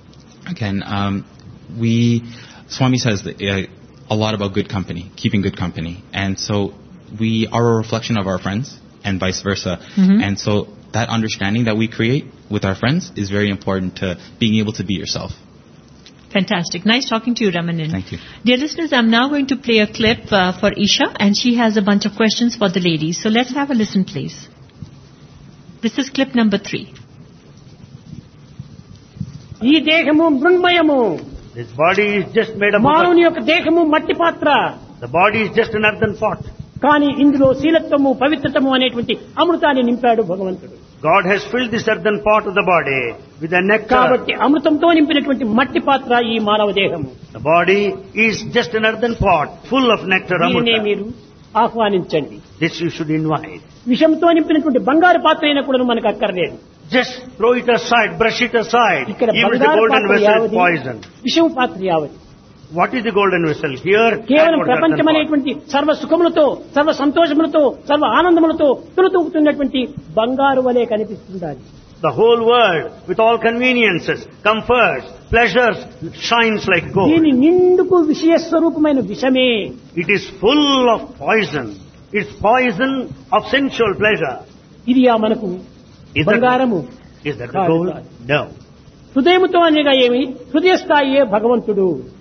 again, um, we, Swami says that, uh, a lot about good company, keeping good company. And so we are a reflection of our friends and vice versa. Mm-hmm. And so that understanding that we create with our friends is very important to being able to be yourself. Fantastic. Nice talking to you, Ramanan. Thank you. Dear listeners, I'm now going to play a clip uh, for Isha, and she has a bunch of questions for the ladies. So let's have a listen, please. This is clip number three. ఈ దేహము మృణ్మయము. This body is just made up మానవుని of... యొక్క దేహము మట్టి పాత్ర. The body is just an earthen pot. కానీ ఇందులో శీలత్వము పవిత్రతము అనేటువంటి అమృతాన్ని నింపాడు భగవంతుడు. God has filled this earthen pot of the body with a nectar. కాబట్టి అమృతంతో నింపినటువంటి మట్టి పాత్ర ఈ మానవ దేహము. The body is just an earthen pot full of nectar దీనినే amrita. మీరు ఆహ్వానించండి. This you should invite. విషంతో నింపినటువంటి బంగారు పాత్ర అయినా కూడా మనకు అక్కర్లేదు. Just throw it aside, brush it aside. ఇక్కడ Even the బంగారు golden పాత్ర vessel is యావది, poison. విషం పాత్ర యావది. What is the golden vessel? Here, కేవలం that was ప్రపంచం earthen pot. అనేటువంటి సర్వ సుఖములతో, సర్వ సంతోషములతో, సర్వ ఆనందములతో తులుతూగుతున్నటువంటి బంగారు వలె కనిపిస్తుండాలి. The whole world, with all conveniences, comforts, pleasures, shines like gold. దీని నిండుకు విషయ స్వరూపమైన విషమే. It is full of poison. It's poison of sensual pleasure. ఇది ఆ మనకు Is that, బంగారము. is that the gold? No. హృదయముతో అనగా ఏమి? హృదయ స్థాయియే భగవంతుడు.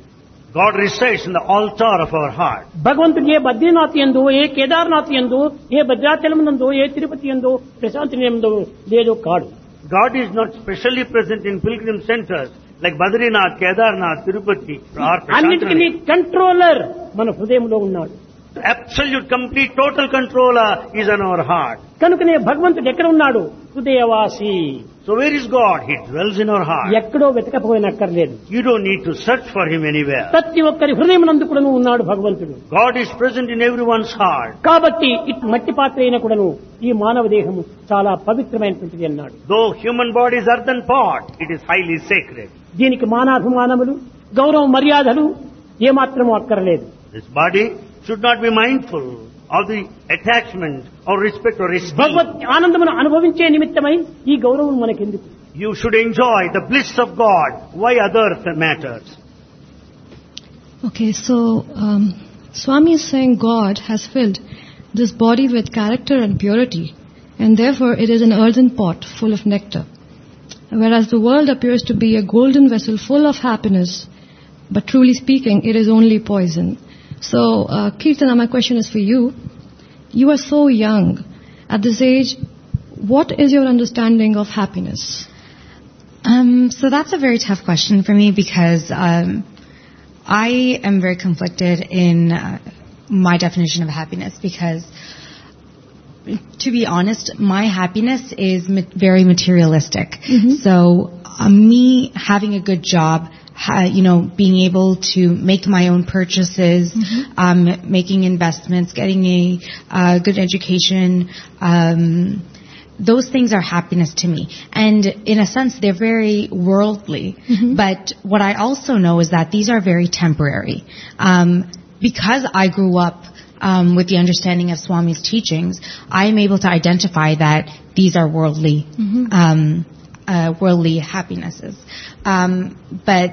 God resides in the altar of our heart. భగవంతుడు ఏ బద్రీనాథ్ యందు, ఏ కేదార్నాథ్ యందు, ఏ భద్రాచలం నందు, ఏ తిరుపతి యందు, ప్రశాంతి యందు లేదో కాడు. God is not specially present in pilgrim centers like Badrinath, Kedarnath, Tirupati, or అన్నిటికీ Prashantani. కంట్రోలర్ మన హృదయంలో ఉన్నాడు. Absolute, complete, total controller is on our heart. కనుకనే భగవంతుడు ఎక్కడ ఉన్నాడు? హృదయవాసి. So where is God? He dwells in our heart. ఎక్కడో వెతకపోయినక్కర్లేదు. You don't need to search for Him anywhere. ప్రతి ఒక్కరి హృదయమునందు కూడాను ఉన్నాడు భగవంతుడు. God is present in everyone's heart. కాబట్టి ఇటు మట్టి పాత్ర అయిన కూడాను ఈ మానవ దేహము చాలా పవిత్రమైనటువంటిది అన్నాడు. Though human body is earthen pot, it is highly sacred. దీనికి మానాభిమానములు, గౌరవ మర్యాదలు ఏమాత్రము అక్కర్లేదు. This body should not be mindful of the attachment or respect or esteem. భగవత్ ఆనందమును అనుభవించే నిమిత్తమై ఈ గౌరవం మనకెందుకు? You should enjoy the bliss of God. Why other matters? Okay, so um, Swami is saying God has filled this body with character and purity, and therefore it is an earthen pot full of nectar. Whereas the world appears to be a golden vessel full of happiness, but truly speaking, it is only poison. So, uh, Kirtana, my question is for you. You are so young. At this age, what is your understanding of happiness? Um, so that's a very tough question for me because um, I am very conflicted in uh, my definition of happiness, because to be honest, my happiness is ma- very materialistic. Mm-hmm. So uh, me having a good job, ha- you know, being able to make my own purchases, mm-hmm. um, making investments, getting a uh, good education, um, those things are happiness to me. And in a sense, they're very worldly. Mm-hmm. But what I also know is that these are very temporary. Um, because I grew up Um, with the understanding of Swami's teachings, I am able to identify that these are worldly, mm-hmm. um, uh, worldly happinesses. Um, but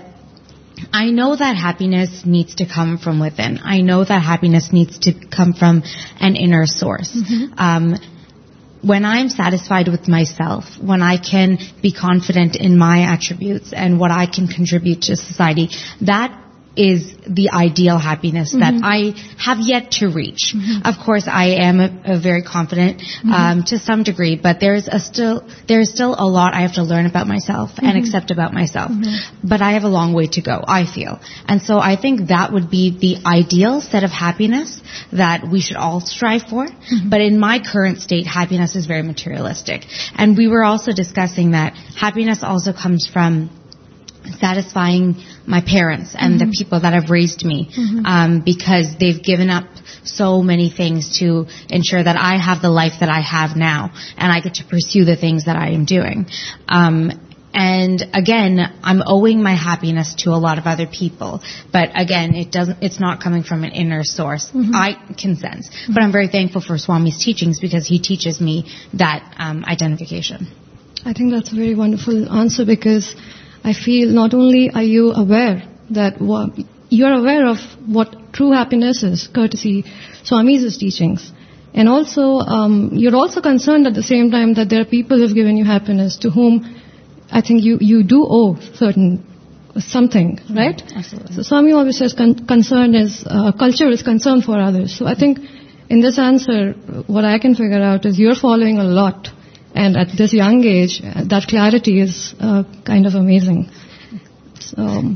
I know that happiness needs to come from within. I know that happiness needs to come from an inner source. Mm-hmm. Um, when I'm satisfied with myself, when I can be confident in my attributes and what I can contribute to society, that is the ideal happiness mm-hmm. that I have yet to reach. Mm-hmm. Of course, I am a, a very confident mm-hmm. um, to some degree, but there's a still there's still a lot I have to learn about myself mm-hmm. and accept about myself. Mm-hmm. But I have a long way to go, I feel. And so I think that would be the ideal set of happiness that we should all strive for. Mm-hmm. But in my current state, happiness is very materialistic. And we were also discussing that happiness also comes from satisfying my parents and mm-hmm. the people that have raised me mm-hmm. um, because they've given up so many things to ensure that I have the life that I have now and I get to pursue the things that I am doing. Um, and again, I'm owing my happiness to a lot of other people. But again, it doesn't, it's not coming from an inner source. Mm-hmm. I can sense. Mm-hmm. But I'm very thankful for Swami's teachings because he teaches me that um, identification. I think that's a very wonderful answer, because I feel not only are you aware that what, you're aware of what true happiness is, courtesy Swami's teachings, and also um, you're also concerned at the same time that there are people who've given you happiness to whom I think you, you do owe certain something, right? Mm, absolutely. So Swami always says con- concern is, uh, culture is concern for others. So I think in this answer, what I can figure out is you're following a lot. And at this young age, uh, that clarity is uh, kind of amazing. So, um,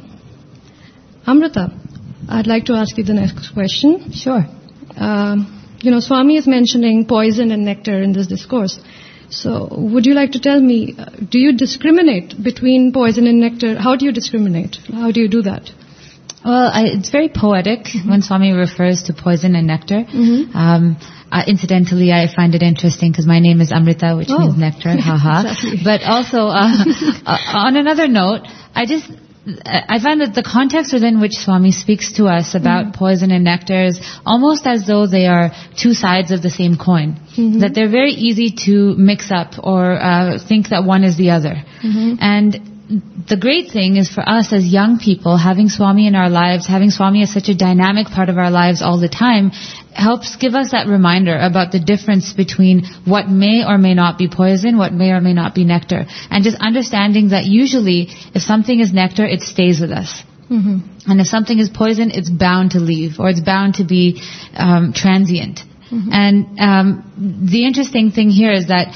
Amrita, I'd like to ask you the next question. Sure. Um, you know, Swami is mentioning poison and nectar in this discourse. So, would you like to tell me, uh, do you discriminate between poison and nectar? How do you discriminate? How do you do that? Well, I, it's very poetic mm-hmm. when Swami refers to poison and nectar. Mm-hmm. Um, Uh, incidentally, I find it interesting because my name is Amrita, which oh. means nectar, haha. Exactly. But also, uh, uh, on another note, I just, I find that the context within which Swami speaks to us about mm-hmm. poison and nectar is almost as though they are two sides of the same coin. Mm-hmm. That they're very easy to mix up or uh, think that one is the other. Mm-hmm. And the great thing is for us as young people, having Swami in our lives, having Swami as such a dynamic part of our lives all the time, helps give us that reminder about the difference between what may or may not be poison, what may or may not be nectar. And just understanding that usually if something is nectar, it stays with us. Mm-hmm. And if something is poison, it's bound to leave, or it's bound to be um, transient. Mm-hmm. And um, the interesting thing here is that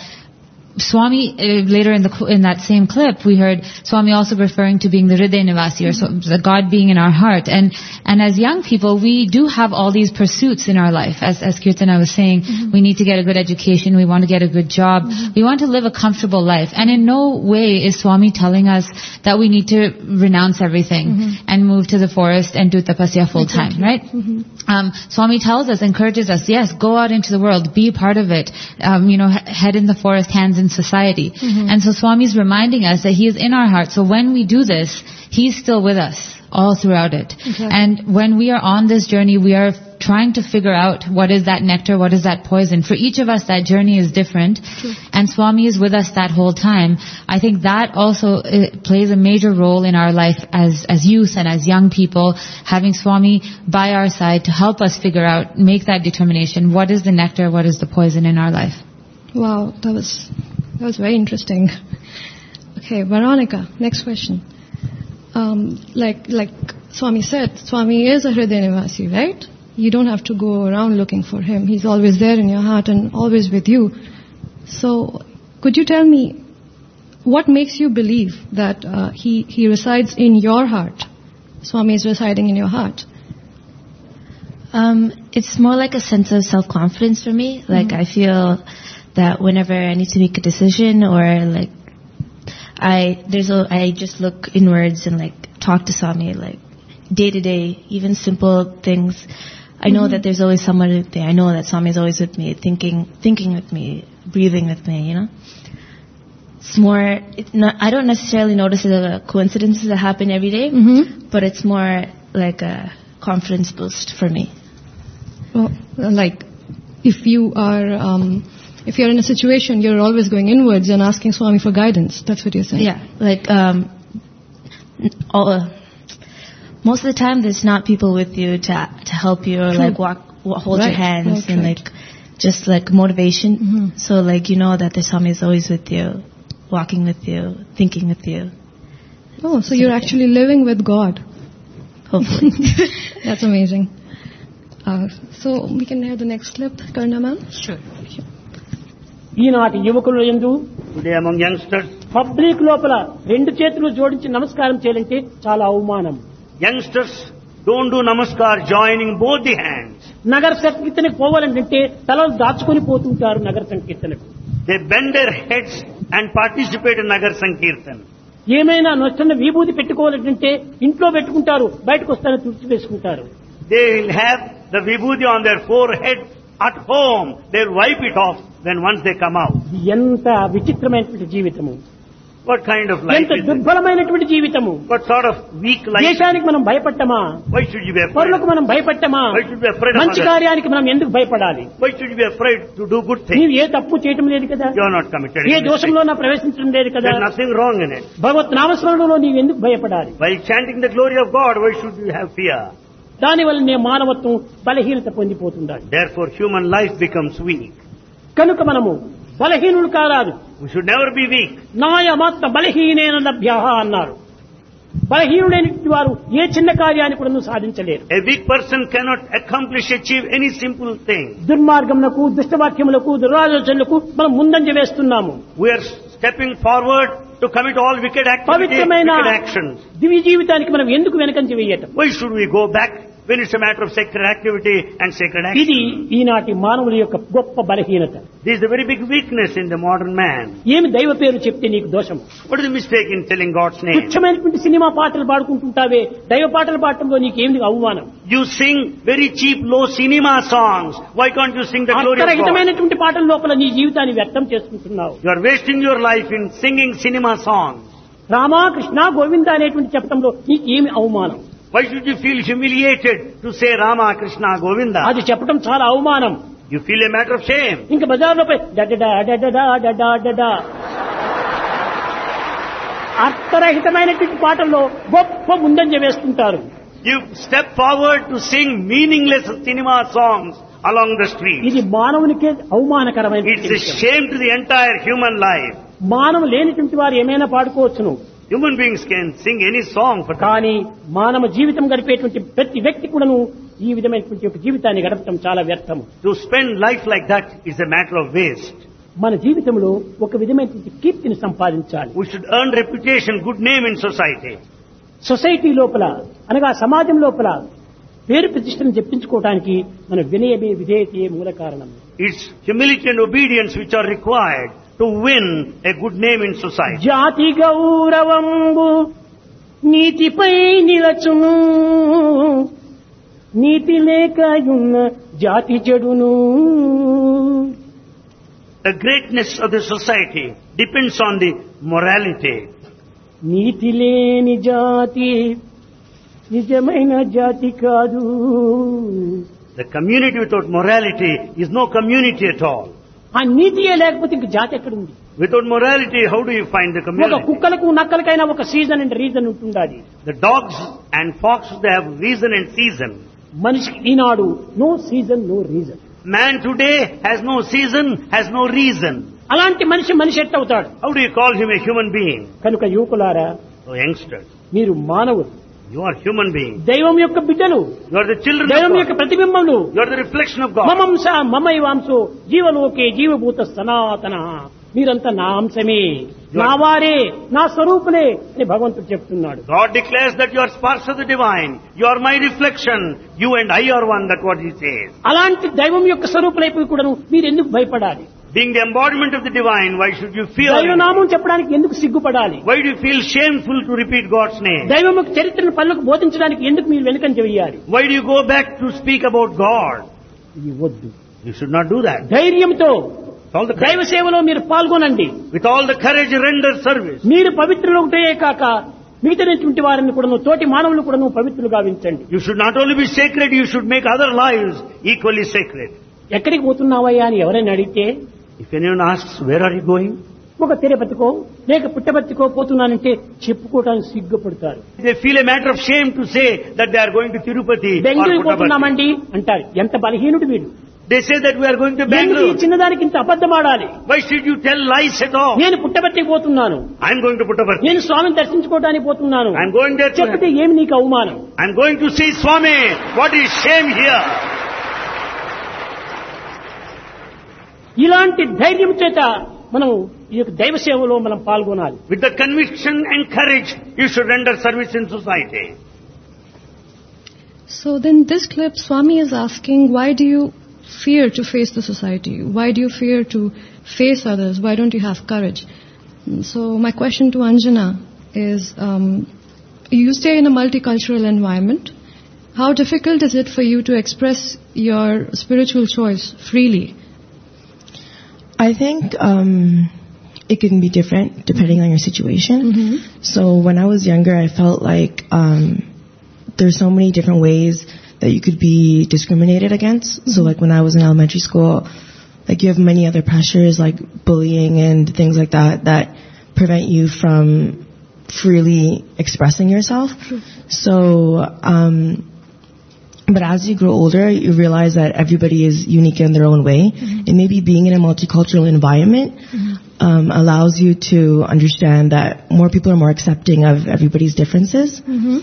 Swami, uh, later in the in that same clip, we heard Swami also referring to being the Hriday Nivasi, or so, the God being in our heart. And and as young people, we do have all these pursuits in our life. As as Kirtana was saying, mm-hmm. we need to get a good education, we want to get a good job, mm-hmm. we want to live a comfortable life. And in no way is Swami telling us that we need to renounce everything mm-hmm. and move to the forest and do tapasya full time, exactly. right? Mm-hmm. Um, Swami tells us, encourages us, yes, go out into the world, be part of it, um, you know, head in the forest, hands in society. Mm-hmm. And so Swami is reminding us that He is in our heart. So when we do this, He's still with us all throughout it. Okay. And when we are on this journey, we are trying to figure out what is that nectar, what is that poison. For each of us, that journey is different. True. And Swami is with us that whole time. I think that also it plays a major role in our life as, as youth and as young people, having Swami by our side to help us figure out, make that determination. What is the nectar, what is the poison in our life? Wow, that was, that was very interesting. Okay, Veronica, next question. Um, like, like Swami said, Swami is a Hriday Nivasi, right? You don't have to go around looking for Him. He's always there in your heart and always with you. So, could you tell me what makes you believe that uh, He He resides in your heart? Swami is residing in your heart. Um, it's more like a sense of self-confidence for me. Like Mhm. I feel that whenever I need to make a decision or like I there's a I just look inwards and like talk to Swami like day to day, even simple things. I know Mhm. that there's always someone there. I know that Swami is always with me, thinking thinking with me, breathing with me. You know, it's more. It's not, I don't necessarily notice the coincidences that happen every day, Mhm. but it's more like a confidence boost for me. Well, like, if you are, um, if you're in a situation, you're always going inwards and asking Swami for guidance. That's what you're saying. Yeah, like um, all, uh, most of the time, there's not people with you to to help you or True. like walk, wa- hold your Right, hands right, and right. like just like motivation. Mhm. So like you know that the Swami is always with you, walking with you, thinking with you. Oh, so you're actually living with God. Hopefully. That's amazing. Uh, so we can hear the next clip, Karna ma'am. Sure. ఈనాటి యువకుల యందు Today among youngsters, public లోపల రెండు చేతులు జోడించి నమస్కారం చేయాలంటే చాలా అవమానం. youngsters don't do namaskar joining both the hands. నగర సంకీర్తనకు పోవాలంటే తలలు దాచుకొని పోతుంటారు నగర సంకీర్తనకు. They bend their heads and participate in Nagar Sankirtan. ఏమైనా నొచ్చిన విభూతి పెట్టుకోవాలంటే ఇంట్లో పెట్టుకుంటారు, బయటకు వస్తారని తుడిచి వేసుకుంటారు. They will have the vibhuti on their forehead at home. They'll wipe it off when once they come out. ఎంత విచిత్రమైనటువంటి జీవితము, What kind of life ఎంత is this? దుర్బలమైనటువంటి జీవితము. What sort of weak life? దేశానికి మనం భయపట్టమా? Why should you be afraid? పరులకు మనం భయపట్టమా? Why should you be afraid of మంచి others? కార్యానికి మనం ఎందుకు భయపడాలి? Why should you be afraid to do good నీవు things? ఏ తప్పు చేయటం లేదు కదా, You are not committed. A any దోషంలో mistake. నా ప్రవేశించడం లేదు కదా. There's nothing wrong in it. భగవత్ నామస్మరణలో నీవు ఎందుకు భయపడాలి? While chanting the glory of God, why should you have fear? దానివల్ల నే మానవత్వం బలహీనత పొందిపోతుండాలి. Therefore, human life becomes weak. కనుక మనము బలహీనులు కారాదు. We should never be weak. నాయమాత్మ బలహీనేన లభ్య అన్నారు. బలహీనుడైన వారు ఏ చిన్న కార్యాన్ని కూడా సాధించలేరు. A weak person cannot accomplish, achieve any simple thing. దుర్మార్గములకు, దుష్టవాక్యములకు, దురాలోచనలకు మనం ముందంజ వేస్తున్నాము. We are stepping forward to commit all wicked activities, పవిత్రమైన wicked actions. దివ్య జీవితానికి మనం ఎందుకు వెనకంజ వేయటం? Why should we go back when it's a matter of sacred activity and sacred ఇది action? ఈనాటి మానవుల యొక్క గొప్ప బలహీనత. This is a very big weakness in the modern man. ఏమి దైవ పేరు చెప్తే నీకు దోషం? What is the mistake in telling God's name? తుచ్చమైనటువంటి సినిమా పాటలు పాడుకుంటుంటావే, దైవ పాటలు పాడటంలో నీకేమి అవమానం? You sing very cheap, low cinema songs. Why can't you sing the glory of God? అర్థరహితమైనటువంటి పాటల లోపల నీ జీవితాన్ని వ్యర్థం చేసుకుంటున్నావు. You are wasting your life in singing cinema songs. Rama Krishna Govinda అనేటువంటి చెప్పడంలో నీకేమి అవమానం? Why should you feel humiliated to say Rama, Krishna, Govinda? అది చెప్పడం చాలా అవమానం. You feel a matter of shame. ఇంకా బజార్లో పోయి డడడా డడడా డడా డడా అర్థరహితమైనటువంటి పాటల్లో గొప్ప ముందంజ వేస్తుంటారు. You step forward to sing meaningless cinema songs along the street. ఇది మానవునికే అవమానకరమైన It's a shame to the entire human life. మానవు లేనిటువంటి వారు ఏమైనా పాడుకోవచ్చును, Human beings can sing any song for them. కానీ మానవ జీవితం గడిపేటువంటి ప్రతి వ్యక్తి కూడాను ఈ విధమైనటువంటి ఒక జీవితాన్ని గడపడం చాలా వ్యర్థము. To spend life like that is a matter of waste. మన జీవితంలో ఒక విధమైనటువంటి కీర్తిని సంపాదించాలి. We should earn reputation, good name in society. Society లోపల అనగా సమాజం లోపల పేరు ప్రతిష్టను చెప్పించుకోవడానికి మన వినయమే విధేయతే మూల కారణం. It's humility and obedience which are required to win a good name in society. జాతి గౌరవంబు నీతిపై నిలచును, నీతి లేకయున్న జాతి చెడును. The greatness of the society depends on the morality. నీతి లేని జాతి నిజమైన జాతి కాదు. The community without morality is no community at all. ఆ నీతియే లేకపోతే ఇంక జాతి ఎక్కడుంది? Without morality, how do you find the ఒక community? కుక్కలకు నక్కలకైనా ఒక సీజన్ అండ్ రీజన్ ఉంటుండాలి. The dogs and foxes, they have reason and season. మనిషికి ఈనాడు no season no reason. Man today has no season, has no reason. అలాంటి మనిషి మనిషి ఎట్టవుతాడు? How do you call him a human being? కనుక యువకులారా, So youngsters, మీరు మానవులు, you are human beings. దైవం యొక్క బిడ్డలు, You are the children దైవం of యొక్క God. ప్రతిబింబములు. You are the reflection of God. మమంస మమైవాంసో జీవలోకే జీవభూత సనాతన. మీరంతా నా అంశమే, నా వారే, నా స్వరూపులే అని భగవంతుడు చెప్తున్నాడు. God declares that you are sparks of the divine. You are my reflection. You and I are one. That's what he says. అలాంటి దైవం యొక్క స్వరూపులైపోయి కూడా మీరు ఎందుకు భయపడాలి? Being the embodiment of the divine, why should you fear? దైవనామం చెప్పడానికి ఎందుకు సిగ్గుపడాలి? Why do you feel shameful to repeat God's name? దైవం యొక్క చరిత్రను పనులకు బోధించడానికి ఎందుకు మీరు వెనుకంజ వేయాలి? Why do you go back to speak about God? ఇది వద్దు. You should not do that. ధైర్యంతో All the దైవ సేవలో మీరు పాల్గొనండి. With all the courage, render service. మీరు పవిత్రులు ఒకటే కాక మిగతాటువంటి వారిని కూడా తోటి మానవులు కూడా పవిత్రులుగా గావించండి. You should not only be sacred, you should make other lives equally sacred. ఎక్కడికి పోతున్నావయ్యా అని ఎవరైనా అడిగితే, if anyone asks, where are you going? ఒక తిరుపతికో లేక పుట్టపర్తికో పోతున్నానంటే చెప్పుకోవడానికి సిగ్గుపడతారు. They feel a matter of shame to say that they are going to Tirupati or Bengaluru Puttaparthi. పోతున్నామండి అంటారు. ఎంత బలహీనుడు వీడు. They say that we are going to ఎందుకు ఈ Bangalore. చిన్నదానికి ఇంత అబద్ధం ఆడాలి? Why should you tell lies at all? నేను పుట్టపర్తికి పోతున్నాను, I am going to Puttaparthi. నేను స్వామిని దర్శించుకోవడానికి పోతున్నాను, I am going there to చెప్తే ఏమి నీకు అవమానం? I am going to see Swami. What is shame here? ఇలాంటి ధైర్యం చేత మనం ఈ యొక్క దైవ సేవలో మనం పాల్గొనాలి. With the conviction and courage, you should render service in society. So then this clip, Swami is asking, why do you fear to face the society? Why do you fear to face others? Why don't you have courage? So my question to Anjana is, um, you stay in a multicultural environment. How difficult is it for you to express your spiritual choice freely? I think um, it can be different depending on your situation. Mm-hmm. So when I was younger, I felt like um, there's so many different ways that you could be discriminated against. Mm-hmm. So like when I was in elementary school, like you have many other pressures like bullying and things like that that prevent you from freely expressing yourself. True. So um, but as you grow older, you realize that everybody is unique in their own way. Mm-hmm. And maybe being in a multicultural environment mm-hmm. um, allows you to understand that more people are more accepting of everybody's differences. Mm-hmm.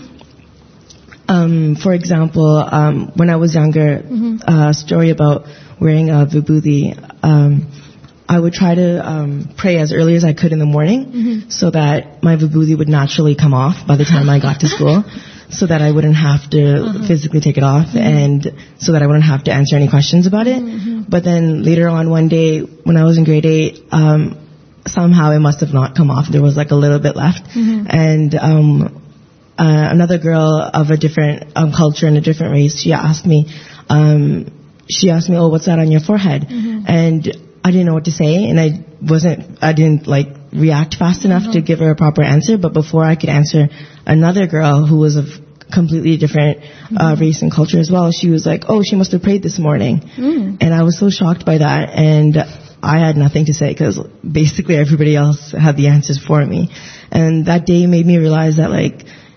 Um, for example, um, when I was younger, mm-hmm. a story about wearing a vibhuti, um, I would try to um, pray as early as I could in the morning mm-hmm. so that my vibhuti would naturally come off by the time I got to school. So that I wouldn't have to uh-huh. physically take it off mm-hmm. and so that I wouldn't have to answer any questions about it. Mm-hmm. But then later on one day when I was in grade eight, um, somehow it must have not come off. There was like a little bit left. Mm-hmm. And um, uh, another girl of a different um, culture and a different race, she asked me, um, she asked me, oh, what's that on your forehead? Mm-hmm. And I didn't know what to say and I wasn't, I didn't like react fast enough Mm-hmm. to give her a proper answer. But before I could answer, another girl who was of completely different uh, mm-hmm. race and culture as well, she was like, oh, she must have prayed this morning. Mm. And I was so shocked by that. And I had nothing to say because basically everybody else had the answers for me. And that day made me realize that like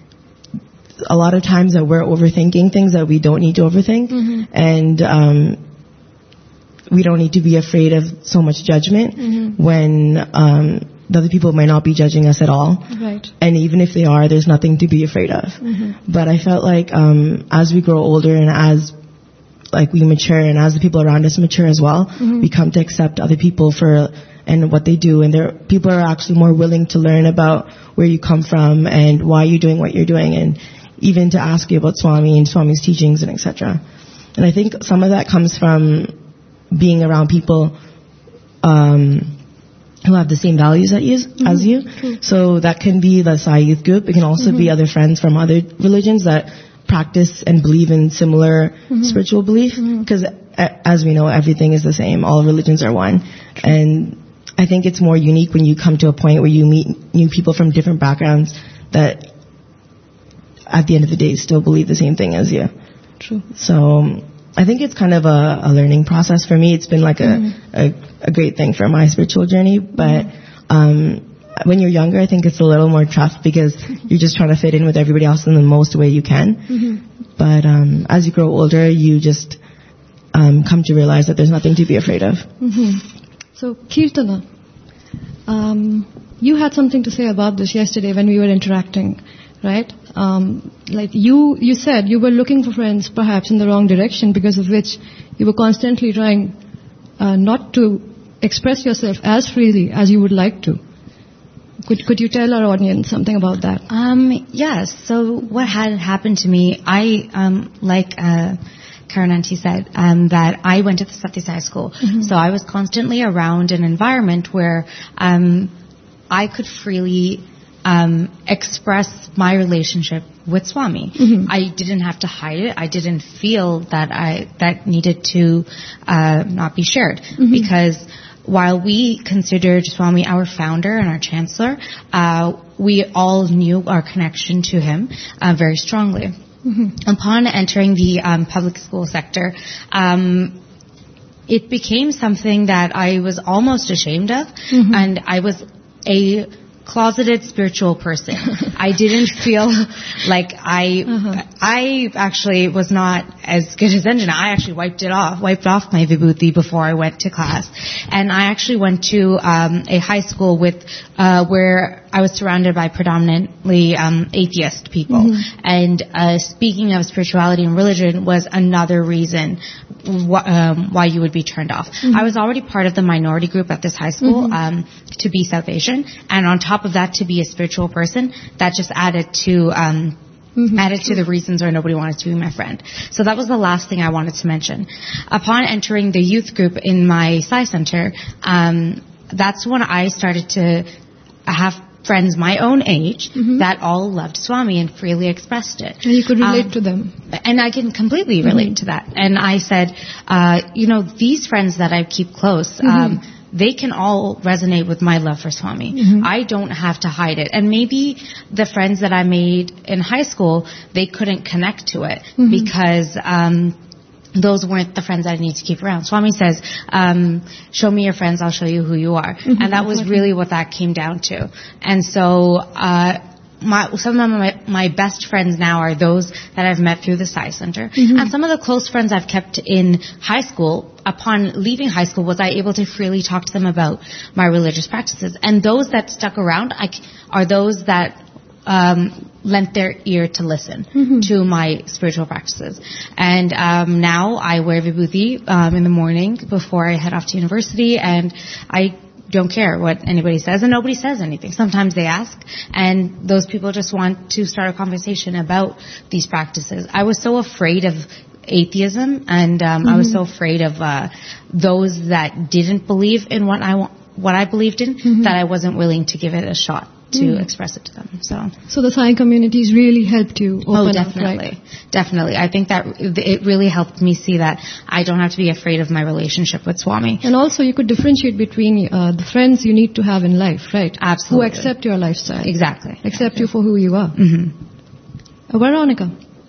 a lot of times that we're overthinking things that we don't need to overthink. Mm-hmm. And um, we don't need to be afraid of so much judgment mm-hmm. when um, the other people might not be judging us at all. Right. And even if they are, there's nothing to be afraid of. Mm-hmm. But I felt like um, as we grow older and as like we mature and as the people around us mature as well, mm-hmm. we come to accept other people for and what they do. And there, people are actually more willing to learn about where you come from and why you're doing what you're doing, and even to ask you about Swami and Swami's teachings and et cetera. And I think some of that comes from being around people um, who have the same values as you. Mm-hmm. As you. True. So that can be the Sai Youth group. It can also mm-hmm. be other friends from other religions that practice and believe in similar mm-hmm. spiritual belief. Because mm-hmm. as we know, everything is the same. All religions are one. True. And I think it's more unique when you come to a point where you meet new people from different backgrounds that at the end of the day still believe the same thing as you. True. So I think it's kind of a, a learning process for me. It's been like a, mm-hmm. a, a great thing for my spiritual journey. But um, when you're younger, I think it's a little more tough because you're just trying to fit in with everybody else in the most way you can. Mm-hmm. But um, as you grow older, you just um, come to realize that there's nothing to be afraid of. Mm-hmm. So, Kirtana, um, you had something to say about this yesterday when we were interacting, right? Um, like you, you said you were looking for friends perhaps in the wrong direction, because of which you were constantly trying uh, not to express yourself as freely as you would like to. Could could you tell our audience something about that? Um, yes. So what had happened to me, I, um, like, uh, Karen Auntie said, um, that I went to the Satya Sai school. Mm-hmm. So I was constantly around an environment where, um, I could freely, um, express my relationship with Swami. Mm-hmm. I didn't have to hide it. I didn't feel that I, that needed to, uh, not be shared. Mm-hmm. Because while we considered Swami our founder and our chancellor, uh, we all knew our connection to him uh, very strongly. Mm-hmm. Upon entering the um, public school sector, um, it became something that I was almost ashamed of, mm-hmm. and I was a closeted spiritual person. I didn't feel like I, uh-huh. I actually was not as good as Anjana. I actually wiped it off, wiped off my vibhuti before I went to class. And I actually went to, um, a high school with, uh, where I was surrounded by predominantly, um, atheist people. Mm-hmm. And, uh, speaking of spirituality and religion was another reason wh- um, why you would be turned off. Mm-hmm. I was already part of the minority group at this high school, mm-hmm. um, to be South Asian. And on top of that, to be a spiritual person, that just added to, um, Mm-hmm. added to the reasons why nobody wanted to be my friend. So that was the last thing I wanted to mention. Upon entering the youth group in my Sai Center, um, that's when I started to have friends my own age mm-hmm. that all loved Swami and freely expressed it. And you could relate um, to them. And I can completely relate mm-hmm. to that. And I said, uh, you know, these friends that I keep close, mm-hmm. um, they can all resonate with my love for Swami. Mm-hmm. I don't have to hide it. And maybe the friends that I made in high school, they couldn't connect to it mm-hmm. because um, those weren't the friends that I need to keep around. Swami says, um, show me your friends, I'll show you who you are. Mm-hmm. And that was really what that came down to. And so uh, my, some of my, my best friends now are those that I've met through the Sai Center. Mm-hmm. And some of the close friends I've kept in high school, upon leaving high school, was I able to freely talk to them about my religious practices. And those that stuck around I, are those that um, lent their ear to listen mm-hmm. to my spiritual practices. And um, now I wear vibhuti um, in the morning before I head off to university, and I don't care what anybody says, and nobody says anything. Sometimes they ask, and those people just want to start a conversation about these practices. I was so afraid of atheism, and um, mm-hmm. I was so afraid of uh, those that didn't believe in what I what I believed in mm-hmm. that I wasn't willing to give it a shot to mm. express it to them. So, so the Sai communities really helped you open oh, definitely, up, right? Definitely. I think that it really helped me see that I don't have to be afraid of my relationship with Swami. And also, you could differentiate between uh, the friends you need to have in life, right? Absolutely. Who accept your lifestyle. Exactly. Accept exactly. you for who you are. Mm-hmm. Uh, Veronica,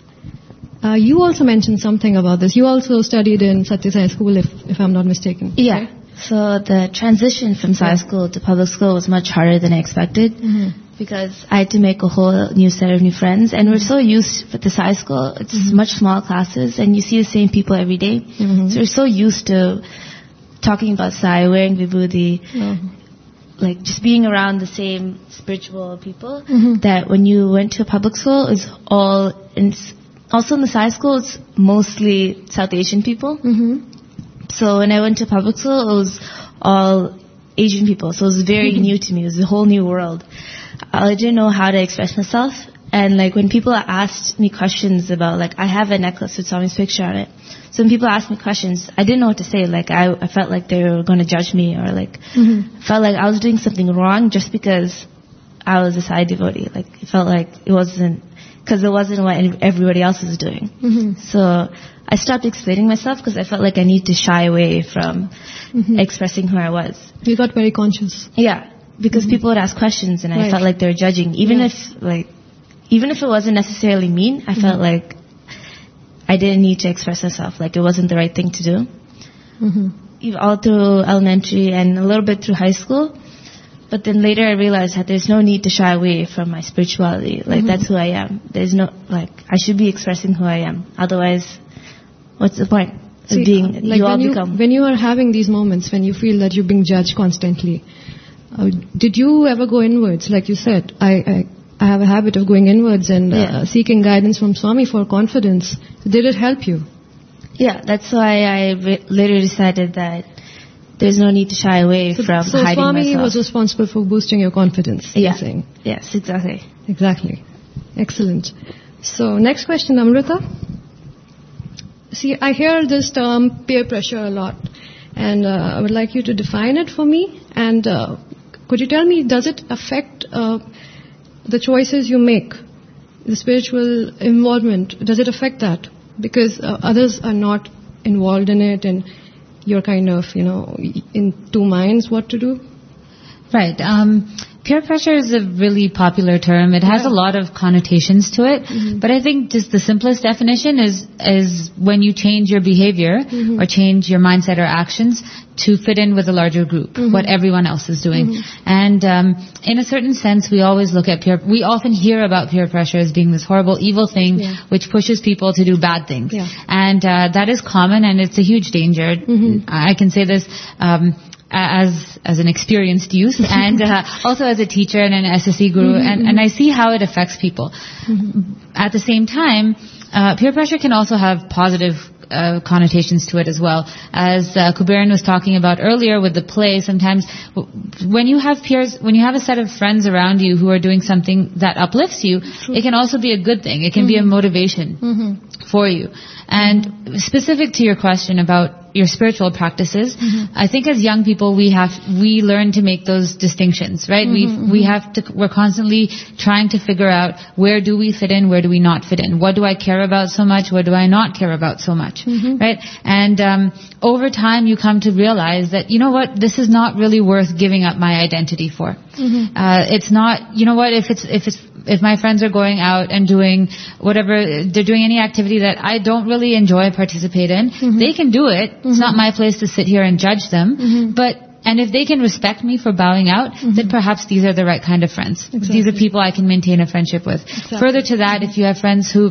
uh, you also mentioned something about this. You also studied in Satya Sai school, if if I'm not mistaken. Yeah. Right? So the transition from Sai school to public school was much harder than I expected mm-hmm. because I had to make a whole new set of new friends. And we're so used with the Sai school, it's mm-hmm. much smaller classes, and you see the same people every day. Mm-hmm. So we're so used to talking about Sai, wearing vibhuti, mm-hmm. like just being around the same spiritual people mm-hmm. that when you went to a public school, it's all, in, also in the Sai school, it's mostly South Asian people. Mm-hmm. So when I went to public school, it was all Asian people. So it was very mm-hmm. new to me. It was a whole new world. I didn't know how to express myself. And like when people asked me questions about, like, I have a necklace with Swami's picture on it. So when people asked me questions, I didn't know what to say. Like I, I felt like they were going to judge me, or like mm-hmm. felt like I was doing something wrong just because I was a Sai devotee. Like it felt like it wasn't, because it wasn't what everybody else was doing. Mm-hmm. So I stopped explaining myself because I felt like I need to shy away from mm-hmm. expressing who I was. You got very conscious. Yeah, because mm-hmm. people would ask questions and I right. felt like they were judging. Even yeah. if like, even if it wasn't necessarily mean, I mm-hmm. felt like I didn't need to express myself. Like it wasn't the right thing to do. Mm-hmm. All through elementary and a little bit through high school. But then later I realized that there's no need to shy away from my spirituality. Like mm-hmm. that's who I am. There's no, like, I should be expressing who I am. Otherwise, what's the point of See, being, like you when all you, become. When you are having these moments, when you feel that you're being judged constantly, uh, did you ever go inwards? Like you said, I, I, I have a habit of going inwards and uh, yeah. seeking guidance from Swami for confidence. Did it help you? Yeah, that's why I re- later decided that there's no need to shy away So, from so hiding Swami myself. was responsible for boosting your confidence. Yeah. You're saying. Yes, exactly. Exactly. Excellent. So next question, Amrita. See, I hear this term peer pressure a lot, and uh, I would like you to define it for me. And uh, could you tell me, does it affect uh, the choices you make, the spiritual involvement? Does it affect that? Because uh, others are not involved in it, and you're kind of, you know, in two minds what to do. Right. Um, peer pressure is a really popular term. It has Yeah. a lot of connotations to it, Mhm. but I think just the simplest definition is is when you change your behavior Mhm. or change your mindset or actions to fit in with a larger group, Mhm. what everyone else is doing. Mhm. And um, in a certain sense, we always look at peer. We often hear about peer pressure as being this horrible, evil thing Yeah. which pushes people to do bad things. Yeah. And uh, that is common, and it's a huge danger. Mhm. I can say this. Um, as as an experienced youth and uh, also as a teacher and an S S E guru, Mhm, and, mhm. and I see how it affects people. At the same time, uh, peer pressure can also have positive uh, connotations to it as well. As uh, Kuberan was talking about earlier with the play, sometimes w- when you have peers, when you have a set of friends around you who are doing something that uplifts you, it can also be a good thing. It can be a motivation Mm-hmm. for you. And specific to your question about your spiritual practices, Mm-hmm. I think as young people we have we learn to make those distinctions, right? Mhm, We we mhm. have to we're constantly trying to figure out where do we fit in, where do we not fit in? What do I care about so much? What do I not care about so much? Mhm. Right? And um over time you come to realize that, you know what, this is not really worth giving up my identity for. Mhm. Uh, it's not, you know what, if it's, if it's, if my friends are going out and doing whatever, they're doing any activity that I don't really enjoy, participate in, Mhm. they can do it. It's not my place to sit here and judge them. Mhm. But, and if they can respect me for bowing out, then perhaps these are the right kind of friends. Exactly. These are people I can maintain a friendship with. Exactly. Further to that, if you have friends who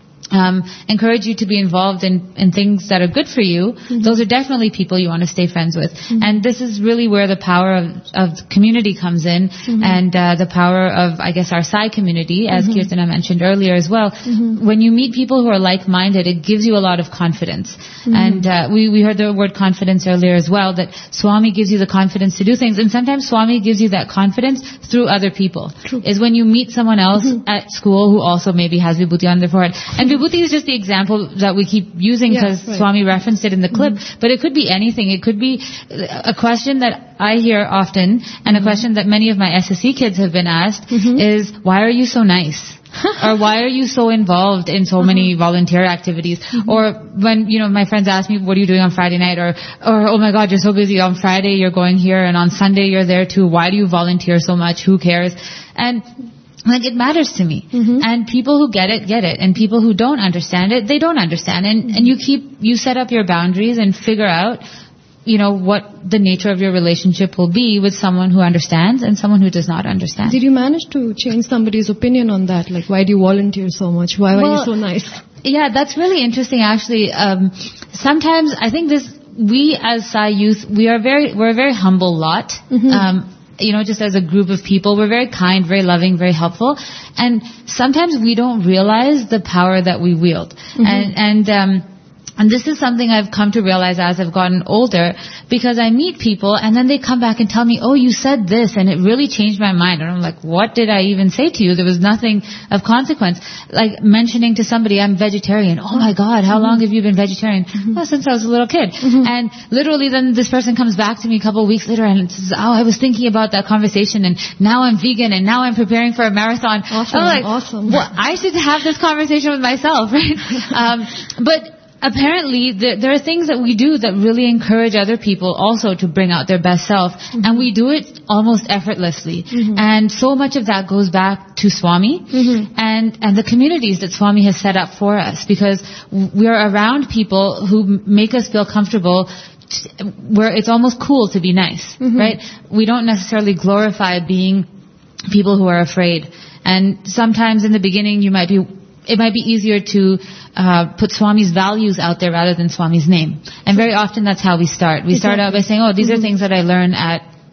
um, encourage you to be involved in, in things that are good for you, those are definitely people you want to stay friends with. And this is really where the power of, of the community comes in, and uh, the power of, I guess, our Sai community, as Mhm. Kirtana mentioned earlier as well. Mhm. When you meet people who are like-minded, it gives you a lot of confidence. Mhm. And uh, we, we heard the word confidence earlier as well, that Swami gives you the confidence to do things. And sometimes Swami gives you that confidence through other people. True. Is when you meet someone else at school who also maybe has Vibhuti on their forehead. And Vibhuti is just the example that we keep using Yeah, because right. Swami referenced it in the clip. But it could be anything. It could be a question that I hear often, and a question that many of my S S E kids have been asked Mhm. is, why are you so nice? Or why are you so involved in so many volunteer activities? Or when, you know, my friends ask me, what are you doing on Friday night? Or, or, oh my God, you're so busy. On Friday you're going here, and on Sunday you're there too. Why do you volunteer so much? Who cares? And like, it matters to me. Mhm. And people who get it, get it. And people who don't understand it, they don't understand. And, and you keep, you set up your boundaries and figure out, you know, what the nature of your relationship will be with someone who understands and someone who does not understand. Did you manage to change somebody's opinion on that? Like, why do you volunteer so much? Why are Well, you so nice? Yeah, that's really interesting, actually. Um, sometimes I think this, we as Sai youth, we are very, we're a very humble lot. Mhm. Um, you know, just as a group of people, we're very kind, very loving, very helpful. And sometimes we don't realize the power that we wield. Mhm. And, and, um, and this is something I've come to realize as I've gotten older, because I meet people and then they come back and tell me, oh, you said this and it really changed my mind. And I'm like, what did I even say to you? There was nothing of consequence. Like mentioning to somebody, I'm vegetarian. Oh my God, how long have you been vegetarian? Oh, since I was a little kid. And literally then this person comes back to me a couple of weeks later and says, oh, I was thinking about that conversation and now I'm vegan and now I'm preparing for a marathon. Awesome, I'm like, awesome. well, I should have this conversation with myself, right? um, but apparently there, there are things that we do that really encourage other people also to bring out their best self, Mm-hmm. and we do it almost effortlessly. Mhm. And so much of that goes back to Swami Mhm. and and the communities that Swami has set up for us, because we are around people who m- make us feel comfortable, t- where it's almost cool to be nice, Mhm. right? We don't necessarily glorify being people who are afraid. And sometimes in the beginning you might be, it might be easier to uh, put Swami's values out there rather than Swami's name. And very often that's how we start. We start out by saying, oh, these are things that I learned at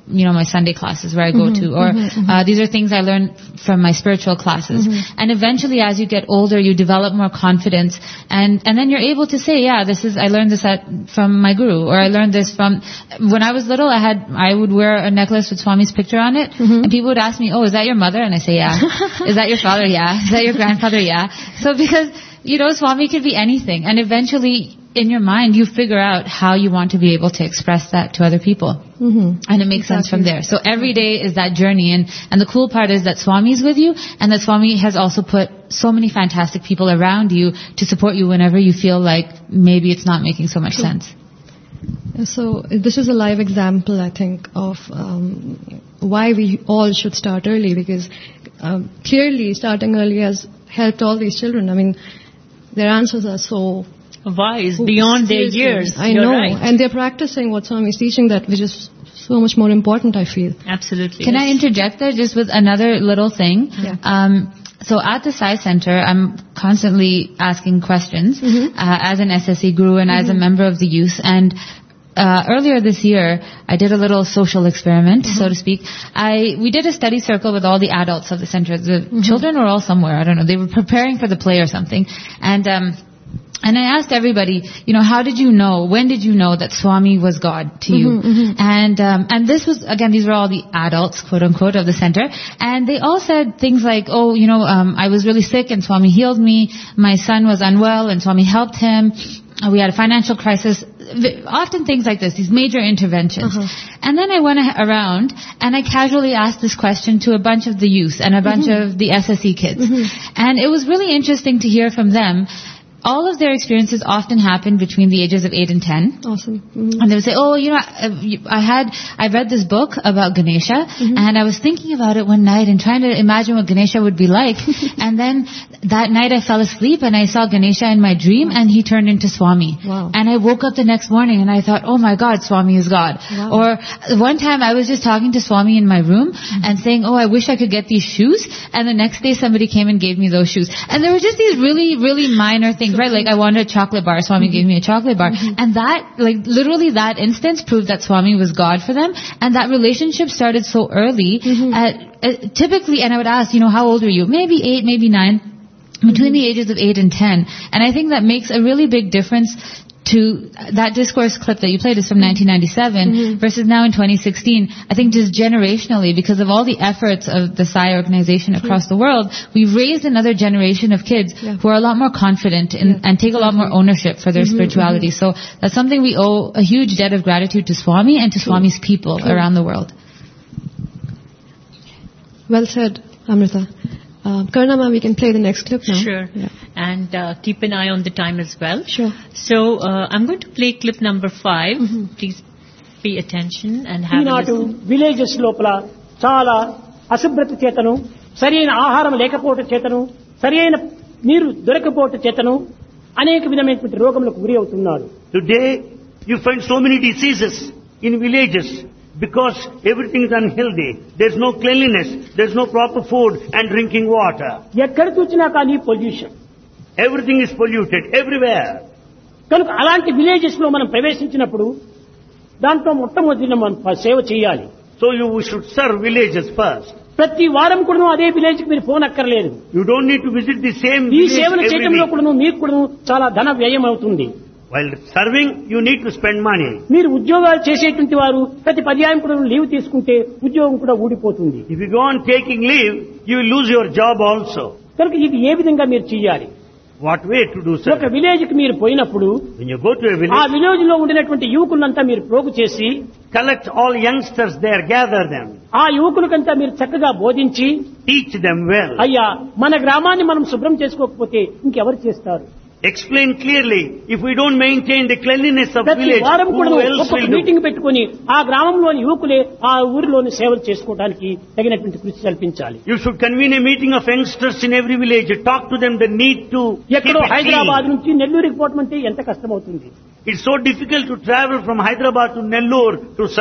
you know, my Sunday classes where I go Mm-hmm, to, or mm-hmm, uh, these are things I learned from my spiritual classes. Mm-hmm. And eventually, as you get older, you develop more confidence, and and then you're able to say, yeah, this is I learned this at, from my guru, or I learned this from when I was little. I had I would wear a necklace with Swami's picture on it, Mm-hmm. and people would ask me, oh, is that your mother? And I say, yeah. Is that your father? Yeah. Is that your grandfather? Yeah. So because you know, Swami could be anything, and eventually, in your mind, you figure out how you want to be able to express that to other people. Mm-hmm. And it makes Exactly. sense from there. So every day is that journey, and, and the cool part is that Swami is with you, and that Swami has also put so many fantastic people around you to support you whenever you feel like maybe it's not making so much sense. So this is a live example, I think, of um, why we all should start early, because um, clearly starting early has helped all these children. I mean, their answers are so wise, beyond their years. I You're know, right. and they're practicing what Swami is teaching, that which is so much more important, I feel. Absolutely. Can yes. I interject there just with another little thing? Yeah. Um, so at the Sai Center, I'm constantly asking questions Mm-hmm. uh, as an S S E guru and as a member of the youth. And uh, earlier this year, I did a little social experiment, Mm-hmm. so to speak. I we did a study circle with all the adults of the center. The Mm-hmm. children were all somewhere. I don't know. They were preparing for the play or something. And um, and I asked everybody, you know, how did you know, when did you know that Swami was God to you? Mm-hmm, mm-hmm. And um, and this was, again, these were all the adults, quote unquote, of the center. And they all said things like, oh, you know, um, I was really sick and Swami healed me. My son was unwell and Swami helped him. Uh, We had a financial crisis. V- Often things like this, these major interventions. Uh-huh. And then I went a- around and I casually asked this question to a bunch of the youth and a bunch Mm-hmm. of the S S E kids. Mm-hmm. And it was really interesting to hear from them. All of their experiences often happen between the ages of eight and ten. Awesome. Mm-hmm. And they would say, oh, you know, I I had, I read this book about Ganesha, Mm-hmm. and I was thinking about it one night and trying to imagine what Ganesha would be like. And then that night I fell asleep and I saw Ganesha in my dream, and he turned into Swami. Wow. And I woke up the next morning and I thought, oh my God, Swami is God. Wow. Or one time I was just talking to Swami in my room and saying, oh, I wish I could get these shoes. And the next day somebody came and gave me those shoes. And there were just these really, really minor things, right? Like I wanted a chocolate bar, Swami gave me a chocolate bar. And that, like literally that instance proved that Swami was God for them. And that relationship started so early. At, uh, typically, and I would ask, you know, how old are you? Maybe eight, maybe nine. Between the ages of eight and ten. And I think that makes a really big difference to that discourse clip that you played is from nineteen ninety-seven Mm-hmm. versus now in twenty sixteen. I think just generationally, because of all the efforts of the Sai organization across the world, we've raised another generation of kids Yeah. who are a lot more confident in, Yeah, and take a lot more ownership for their Mm-hmm, spirituality. So that's something we owe a huge debt of gratitude to Swami and to Swami's people around the world. Well said, Amrita. Uh, Karna ma'am, we can play the next clip now. Sure. Yeah. And uh, keep an eye on the time as well. Sure. So uh, I'm going to play clip number five. Mm-hmm. Please pay attention and have a ఈనాడు listen. Villages లోపల చాలా అశుభ్రత చేతను, సరైన ఆహారం లేకపోవటం చేతను, సరైన నీరు దొరకపోవటం చేతను అనేక విధమైనటువంటి రోగములకు గురి అవుతున్నారు. Today, you find so many diseases in villages because everything is unhealthy. There's no cleanliness, there's no proper food and drinking water. ఎక్కడ చూసినా కానీ pollution. Everything is polluted everywhere. కనుక అలాంటి విలేజెస్ లో మనం ప్రవేశించినప్పుడు దాంట్లో మొట్టమొదటి మనం సేవ చేయాలి. So you should serve villages first. ప్రతి వారం కూడా అదే విలేజ్ కి మీరు ఫోన్ అక్కర్లేదు. You don't need to visit the same ఈ village సేవలు every చేయడంలో week. కూడా మీకు కూడా చాలా ధన వ్యయం అవుతుంది. While serving, you need to spend money. మీరు ఉద్యోగాలు చేసేటువంటి వారు ప్రతి పర్యాయం కూడా లీవ్ తీసుకుంటే ఉద్యోగం కూడా ఊడిపోతుంది. If you go on taking leave, you will lose your job also. కనుక ఇది ఏ విధంగా మీరు చేయాలి? What way to do so? ఒక విలేజ్ కి మీరు పోయినప్పుడు When you go to a ఆ village, విలేజ్ లో ఉండినటువంటి యువకులంతా మీరు ప్రోగు చేసి collect all youngsters there, gather them, ఆ యువకులకంతా మీరు చక్కగా బోధించి, teach them well. అయ్యా మన గ్రామాన్ని మనం శుభ్రం చేసుకోకపోతే ఇంకెవరు చేస్తారు? Explain clearly, if we don't maintain the cleanliness of ప్రతి village, వారం కూడా who else ఒక్కొక్క will do? మీటింగ్ పెట్టుకుని ఆ గ్రామంలోని యువకులే ఆ ఊరిలోని సేవలు చేసుకోవడానికి తగినటువంటి కృషి కల్పించాలి. You should convene a meeting of youngsters in every village. Talk to them the need to keep ఎక్కడో it హైదరాబాద్ clean. నుంచి నెల్లూరుకి పోవటం అంటే ఎంత కష్టమవుతుంది. It's so difficult to travel from Hyderabad to Nellore to serve.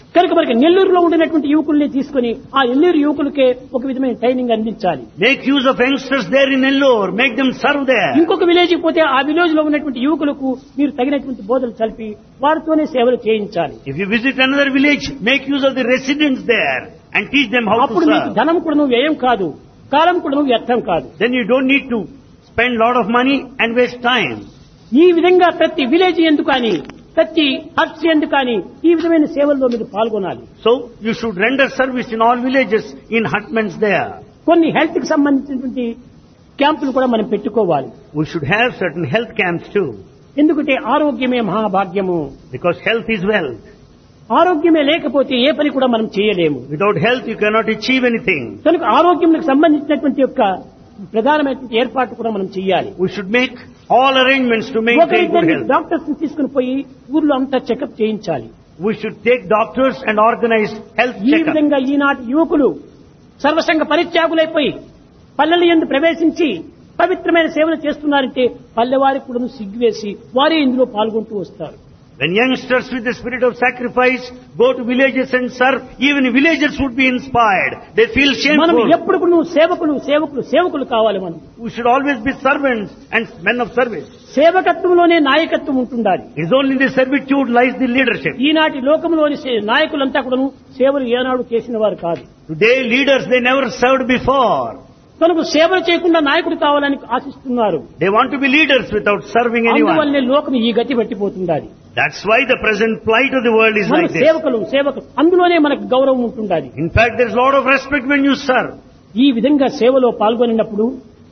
కనుక మనకి నెల్లూరులో ఉండినటువంటి యువకుల్ని తీసుకుని ఆ నెల్లూరు యువకులకే ఒక విధమైన ట్రైనింగ్ అందించాలి. Make use of youngsters there in Nellore. Make them serve there. ఇంకొక విలేజ్ పోతే ఆ విలేజ్ లో ఉన్నటువంటి యువకులకు మీరు తగినటువంటి బోధలు చల్పి వారితోనే సేవలు చేయించాలి. If you visit another village, make use of the residents there and teach them how to అప్పుడు మీకు serve. ధనం కూడా వ్యయం కాదు, కాలం కూడా వ్యర్థం కాదు. Then you don't need to spend lot of money and waste time. ఈ విధంగా ప్రతి విలేజ్ ఎందుకు కానీ ప్రతి హట్స్ ఎందుకు కానీ ఈ విధమైన సేవల్లో మీరు పాల్గొనాలి. So you should render service in all villages in hutments there. కొన్ని హెల్త్ కి సంబంధించినటువంటి క్యాంపులు కూడా మనం పెట్టుకోవాలి. We should have certain health camps too. ఎందుకంటే ఆరోగ్యమే మహాభాగ్యము. Because health is wealth. ఆరోగ్యమే లేకపోతే ఏ పని కూడా మనం చేయలేము. Without health you cannot achieve anything. కనుక ఆరోగ్యంకి సంబంధించినటువంటి యొక్క ప్రధానమైనటువంటి ఏర్పాటు కూడా మనం చేయాలి. We should make all arrangements to maintain good health. Doctors ని తీసుకుని పోయి ఊర్లో అంతా చెకప్ చేయించాలి. We should take doctors and organize health ఈ checkup. విధంగా ఈనాటి యువకులు సర్వసంగ పరిత్యాగులైపోయి పల్లెల యందు ప్రవేశించి పవిత్రమైన సేవలు చేస్తున్నారంటే పల్లెవారికి కూడా సిగ్గువేసి వారే ఇందులో పాల్గొంటూ వస్తారు. When youngsters with the spirit of sacrifice go to villages and serve, even villagers would be inspired. They feel మనం shameful. ఎప్పుడు కూడా సేవకులు సేవకులు సేవకులు కావాలి. మనం We should always be servants and men of service. సేవకత్వంలోనే నాయకత్వం ఉంటుండాలి. It is only in the servitude lies the leadership. ఈనాటి లోకంలోని సే- నాయకులంతా కూడాను సేవలు ఏనాడు చేసిన వారు కాదు. Today leaders, they never served before. కనుక సేవలు చేయకుండా నాయకుడు కావాలని ఆశిస్తున్నారు. They want to be leaders without serving anyone. అందువల్లే లోకం ఈ గతి పట్టిపోతుండాలి. That's why the present plight of the world is మన like this. సేవకులు సేవకులు అందులోనే మనకు గౌరవం ఉంటుండాలి. In fact, there's a lot of respect when you serve. ఈ విధంగా సేవలో పాల్గొనినప్పుడు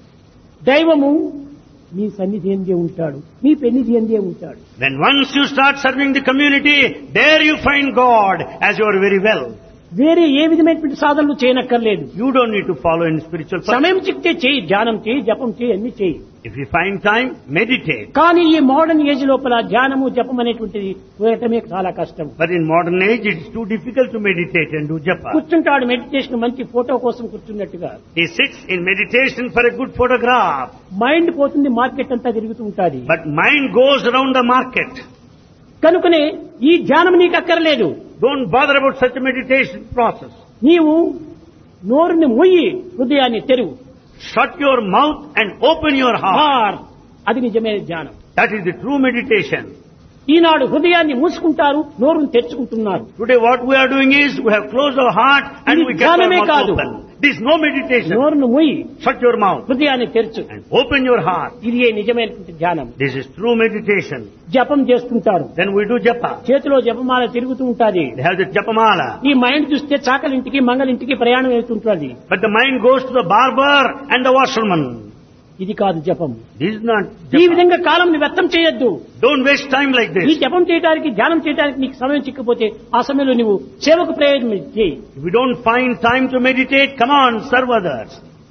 దైవము మీ సన్నిధి ఎందే ఉంటాడు, మీ పెన్నిధి ఎందే ఉంటాడు. Then once you start serving the community, there you find God as you are very well. వేరే ఏ విధమైనటువంటి సాధనలు చేయనక్కర్లేదు. You don't need to follow in spiritual path. సమయం చిక్తే చేయి, ధ్యానం చేయి, జపం చేయి, అన్ని చేయి. If you find time, meditate. కానీ ఈ మోడర్న్ ఏజ్ లోపల ధ్యానము జపం అనేటువంటిది కుదరటమే చాలా కష్టం. But in modern age, it's too difficult to meditate and do japa. కూర్చుంటాడు మెడిటేషన్ మంచి ఫోటో కోసం కూర్చున్నట్టుగా. He sits in meditation for a good photograph. Mind పోతుంది, మార్కెట్ అంతా తిరుగుతూ ఉంటుంది. But mind goes around the market. కనుకనే ఈ ధ్యానం నీకు అక్కర్లేదు. Don't bother about such a meditation process. నీవు నోరుని మొయ్యి, హృదయాన్ని తెరువు. Shut your mouth and open your heart. హార్, అది నిజమైన ధ్యానం. That is the true meditation. ఈనాడు హృదయాన్ని మూసుకుంటారు, నోరును తెరుచుకుంటున్నారు. Today what we are doing is, we have closed our heart and ఇది we kept our ధ్యానమే mouth కాదు. open. This is no meditation. నోరును మొయ్యి, Shut your mouth హృదయాన్ని తెరచు. and open your heart. ఇది ఏ నిజమైనటువంటి ధ్యానం. This is true meditation. జపం చేస్తుంటారు, Then we do japa. చేతిలో జపమాల తిరుగుతూ ఉంటాది. They have the japamala. ఈ మైండ్ చూస్తే చాకలింటికి మంగలింటికి ప్రయాణం వెళ్తుంటుంది. But the mind goes to the barber and the washerman. ఇది కాదు జపం. This is not ఈ japa. విధంగా కాలం వ్యర్థం చేయొద్దు. Don't waste time like ఈ this. జపం చేయడానికి ధ్యానం చేయడానికి నీకు సమయం చిక్కపోతే ఆ సమయంలో నువ్వు సేవకు ప్రయోజనం చేయి. If you don't find time to meditate, come on, serve others.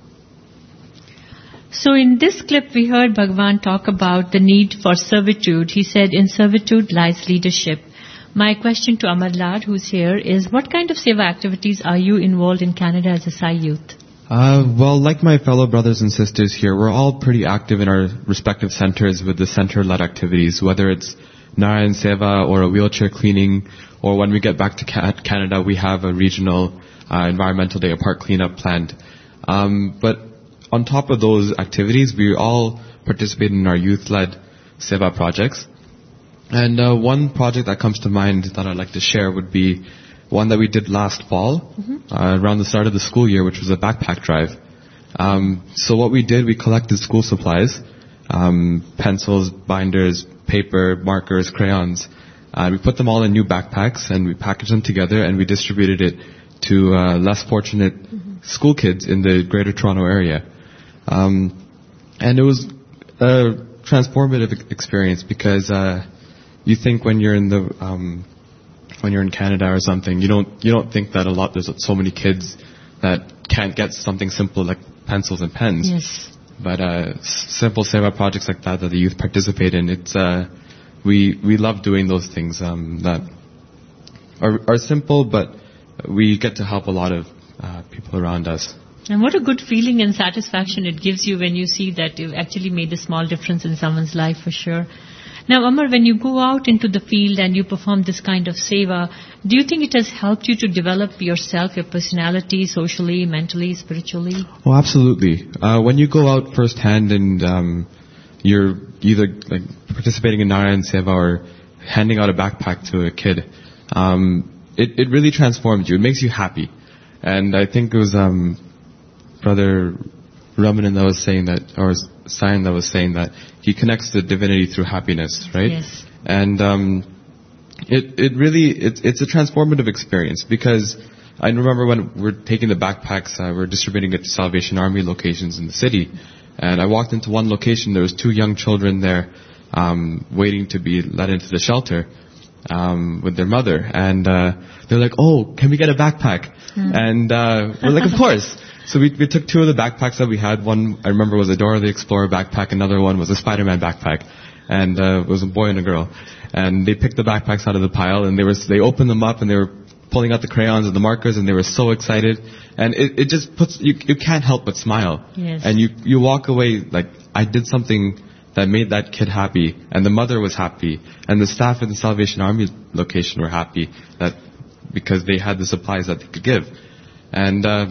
So in this clip we heard Bhagavan talk about the need for servitude. He said in servitude lies leadership. My question to Amarlal, who's here, is what kind of seva activities are you involved in Canada as a Sai youth? Uh, well, like my fellow brothers and sisters here, we're all pretty active in our respective centers with the center-led activities, whether it's Narayan Seva or a wheelchair cleaning, or when we get back to Ca- Canada, we have a regional uh, environmental day, a park cleanup planned. Um, but on top of those activities, we all participate in our youth-led Seva projects. And uh, one project that comes to mind that I'd like to share would be one that we did last fall, mm-hmm. uh, around the start of the school year, which was a backpack drive. Um, so what we did, we collected school supplies, um, pencils, binders, paper, markers, crayons. Uh, we put them all in new backpacks and we packaged them together and we distributed it to uh, less fortunate mm-hmm. school kids in the Greater Toronto area. Um, and it was a transformative experience because uh, you think when you're in the um, when you're in Canada or something, you don't you don't think that a lot there's so many kids that can't get something simple like pencils and pens. Yes. But uh, simple seva projects like that that the youth participate in, it's uh, we we love doing those things um, that are are simple, but we get to help a lot of uh, people around us. And what a good feeling and satisfaction it gives you when you see that you've actually made a small difference in someone's life, for sure. Now, Amar, when you go out into the field and you perform this kind of seva, do you think it has helped you to develop yourself, your personality, socially, mentally, spiritually? Oh, absolutely. Uh, when you go out firsthand and um, you're either like participating in Narayan Seva or handing out a backpack to a kid, um, it, it really transforms you. It makes you happy. And I think it was um, Brother Ramanan that was saying that, or Sayan that was saying that he connects the divinity through happiness, right? Yes. And um, it it really it, it's a transformative experience, because I remember when we're taking the backpacks, uh, we're distributing it to Salvation Army locations in the city, and I walked into one location. There was two young children there, um, waiting to be let into the shelter um, with their mother, and uh, they're like, "Oh, can we get a backpack?" Mm. And uh, we're like, "Of course." So we, we took two of the backpacks that we had. One, I remember, was a Dora the Explorer backpack. Another one was a Spider-Man backpack. And uh, it was a boy and a girl. And they picked the backpacks out of the pile, and they were they opened them up, and they were pulling out the crayons and the markers, and they were so excited. And it, it just puts, you, you can't help but smile. Yes. And you, you walk away like, I did something that made that kid happy, and the mother was happy, and the staff at the Salvation Army location were happy that because they had the supplies that they could give. And uh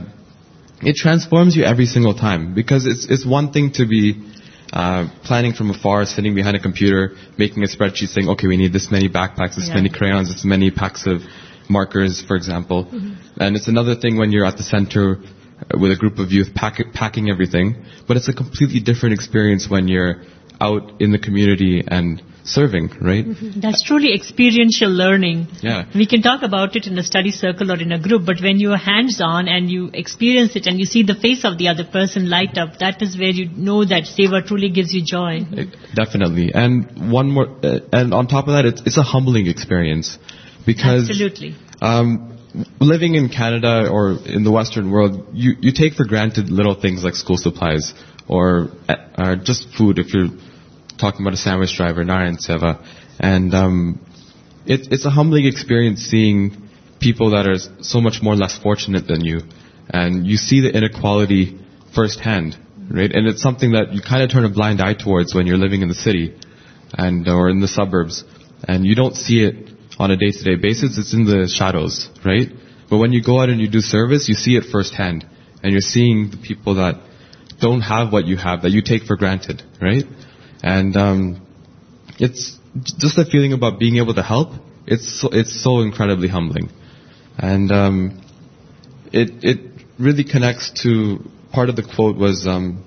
it transforms you every single time, because it's it's one thing to be uh, planning from afar, sitting behind a computer, making a spreadsheet saying, okay, we need this many backpacks, this Yeah. many crayons, this many packs of markers, for example. Mm-hmm. And it's another thing when you're at the center with a group of youth pack, packing everything, but it's a completely different experience when you're out in the community and serving, right? Mm-hmm. That's truly experiential learning. Yeah. We can talk about it in a study circle or in a group, but when you are hands-on and you experience it and you see the face of the other person light up, that is where you know that seva truly gives you joy. Definitely. And one more, uh, and on top of that, it's, it's a humbling experience, because Absolutely. Um, living in Canada or in the Western world, you, you take for granted little things like school supplies or uh, just food if you're talking about a sandwich driver, Narayan Seva. And um, it, it's a humbling experience seeing people that are so much more less fortunate than you. And you see the inequality firsthand, right? And it's something that you kind of turn a blind eye towards when you're living in the city and or in the suburbs. And you don't see it on a day-to-day basis. It's in the shadows, right? But when you go out and you do service, you see it firsthand. And you're seeing the people that don't have what you have, that you take for granted, right? And um, it's just the feeling about being able to help. It's so, it's so incredibly humbling. And um, it it really connects to, part of the quote was, um,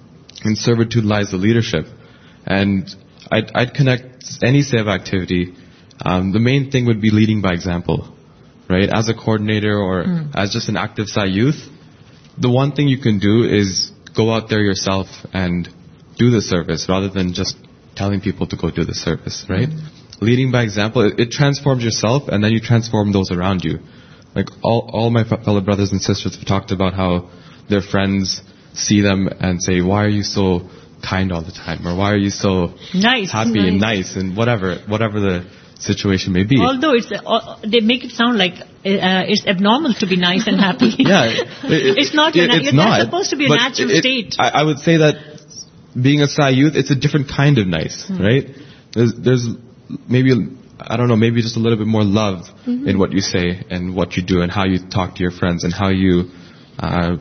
in servitude lies the leadership. And I'd, I'd connect any seva activity. Um, the main thing would be leading by example, right? As a coordinator or mm. as just an active Sai youth, the one thing you can do is go out there yourself and do the service rather than just telling people to go do the service, right? Mm. Leading by example, it, it transforms yourself and then you transform those around you. Like all, all my fellow brothers and sisters have talked about how their friends see them and say, why are you so kind all the time? Or why are you so nice, happy nice. and nice and whatever, whatever the situation may be. Although it's, uh, they make it sound like uh, it's abnormal to be nice and happy. Yeah. It, it, it's not, it, a, it's that's not, supposed to be a but natural it, state. I, I would say that being a Sai youth, it's a different kind of nice, hmm. right? There's, there's maybe, I don't know, maybe just a little bit more love mm-hmm. in what you say and what you do and how you talk to your friends and how you uh,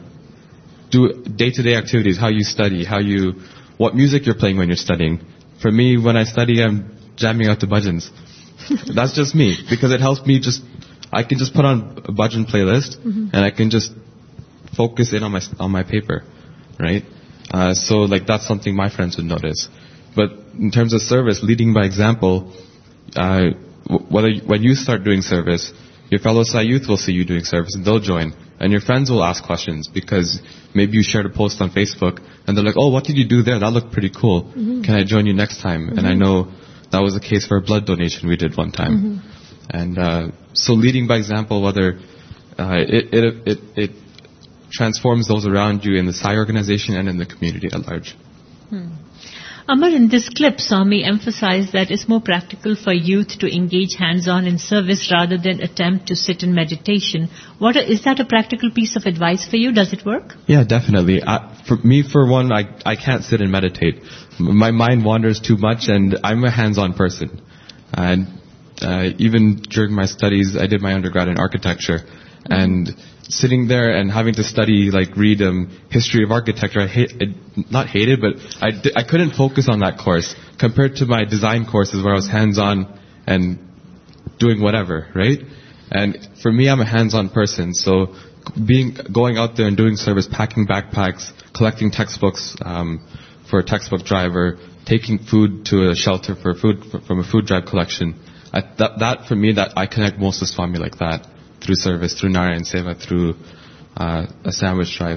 do day-to-day activities, how you study, how you, what music you're playing when you're studying. For me, when I study, I'm jamming out to bhajans. That's just me, because it helps me just, I can just put on a bhajan playlist mm-hmm. and I can just focus in on my, on my paper, right? Uh, so like that's something my friends would notice. But in terms of service, leading by example, uh, whether, when you start doing service, your fellow Sai youth will see you doing service and they'll join. And your friends will ask questions because maybe you shared a post on Facebook and they're like, oh, what did you do there? That looked pretty cool. Mm-hmm. Can I join you next time? Mm-hmm. And I know that was the case for a blood donation we did one time. Mm-hmm. And uh, so leading by example, whether uh, it, it, it, it transforms those around you in the Sai organization and in the community at large. Hmm. Amar, in this clip, Swami emphasized that it's more practical for youth to engage hands-on in service rather than attempt to sit in meditation. What a, is that a practical piece of advice for you? Does it work? Yeah, definitely. I, for me, for one, I, I can't sit and meditate. My mind wanders too much, and I'm a hands-on person. And uh, even during my studies, I did my undergrad in architecture, and sitting there and having to study, like read um, history of architecture, I hate, I, not hated, but I, I couldn't focus on that course compared to my design courses where I was hands-on and doing whatever, right? And for me, I'm a hands-on person, so being going out there and doing service, packing backpacks, collecting textbooks um, for a textbook drive, or taking food to a shelter for food for, from a food drive collection. I, that, that for me, that I connect most to Swami like that. Through service, through Narayan Seva, through uh, a sandwich drive.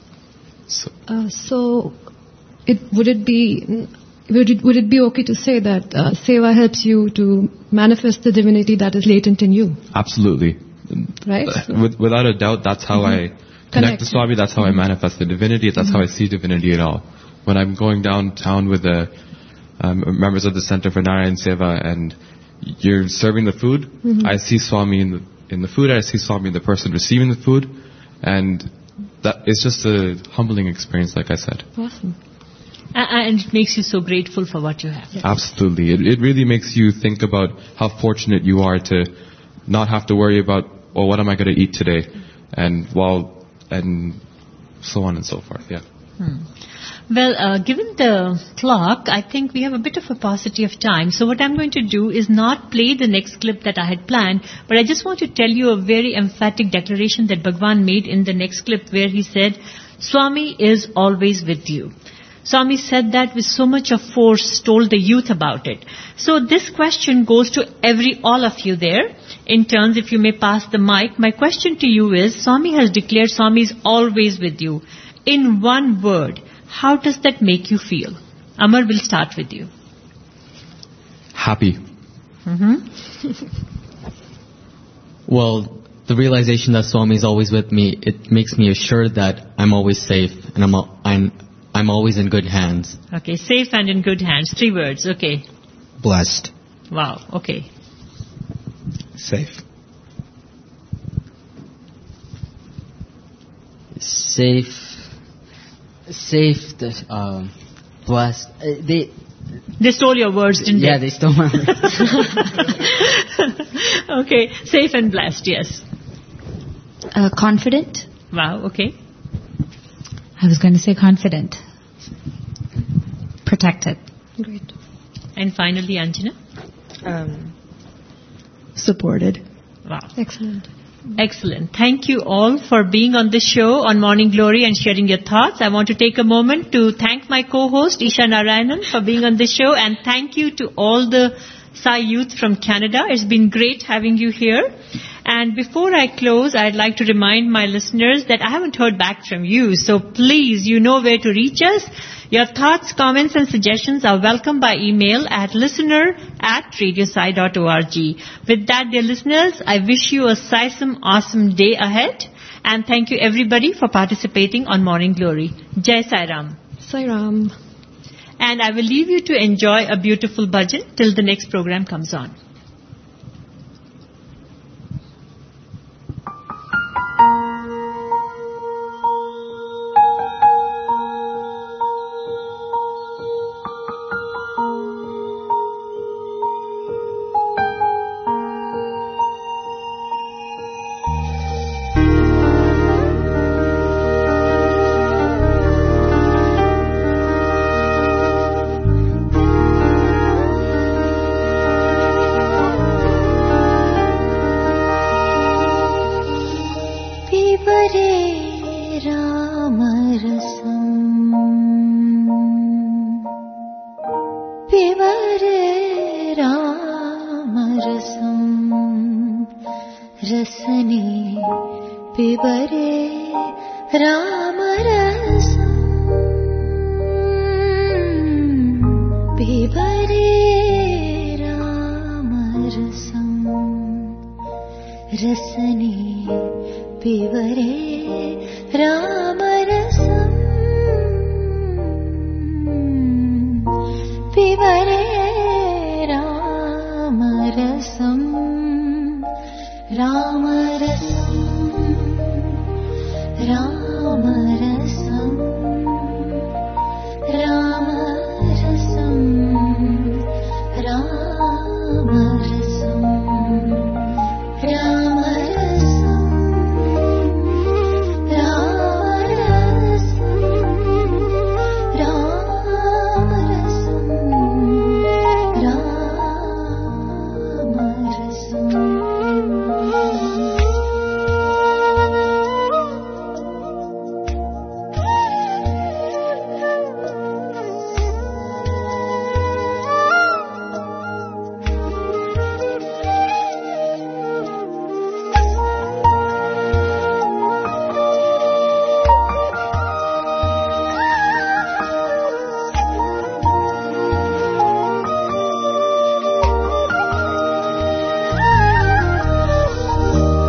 So, uh, so it, would it be would it, would it be okay to say that uh, Seva helps you to manifest the divinity that is latent in you? Absolutely. Right? With, without a doubt, that's how mm-hmm. I connect, connect to Swami, that's how mm-hmm. I manifest the divinity, that's mm-hmm. how I see divinity at all. When I'm going downtown with the um, members of the Center for Narayan Seva and you're serving the food, mm-hmm. I see Swami in the in the food, I see Swami, the person receiving the food, and that it's just a humbling experience, like I said. Awesome. And it makes you so grateful for what you have. Yes. Absolutely. It, it really makes you think about how fortunate you are to not have to worry about, oh, what am I going to eat today? And while, and so on and so forth, yeah. Hmm. Well, uh, given the clock, I think we have a bit of a paucity of time. So what I'm going to do is not play the next clip that I had planned, but I just want to tell you a very emphatic declaration that Bhagwan made in the next clip where he said, Swami is always with you. Swami said that with so much of force, told the youth about it. So this question goes to every, all of you there. In turns, if you may pass the mic, my question to you is, Swami has declared Swami is always with you. In one word, how does that make you feel? Amar, will start with you. Happy. Mm-hmm. Well, the realization that Swami is always with me, it makes me assured that I'm always safe and I'm I'm I'm always in good hands. Okay, safe and in good hands. Three words. Okay. Blessed. Wow. Okay. Safe. Safe. Safe, um, blessed. Uh, they they stole your words, didn't yeah, they? Yeah, they stole my words. Okay, safe and blessed, yes. Uh, confident. Wow, okay. I was going to say confident. Protected. Great. And finally, Anjana? Um, supported. Wow. Excellent. Excellent. Thank you all for being on the show on Morning Glory and sharing your thoughts. I want to take a moment to thank my co-host Isha Narayanan for being on the show, and thank you to all the Sai youth from Canada. It's been great having you here. And before I close, I'd like to remind my listeners that I haven't heard back from you. So please, you know where to reach us. Your thoughts, comments and suggestions are welcome by email at listener at radiosai dot org. With that, dear listeners, I wish you a Sai-some awesome day ahead. And thank you everybody for participating on Morning Glory. Jai Sai Ram. Sai Ram. And I will leave you to enjoy a beautiful bhajan till the next program comes on.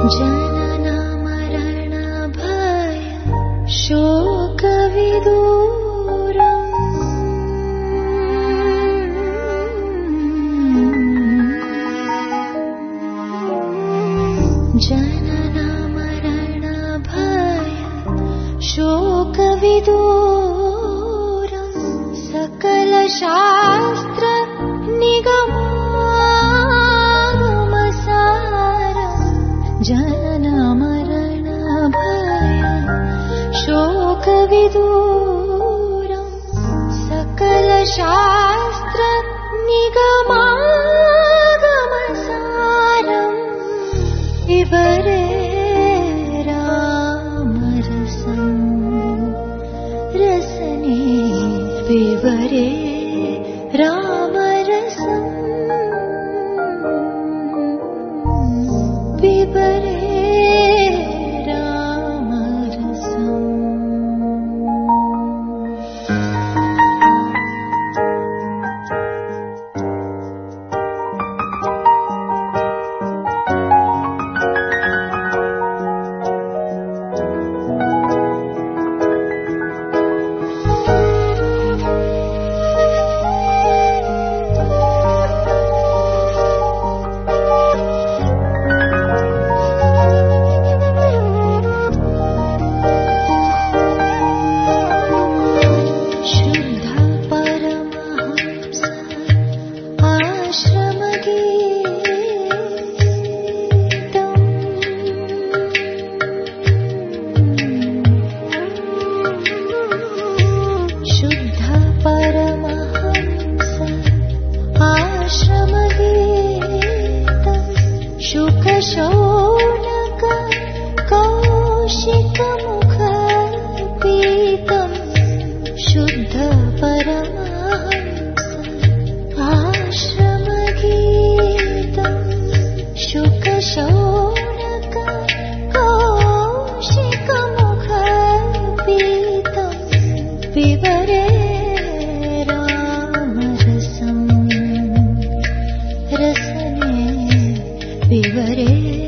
Vivere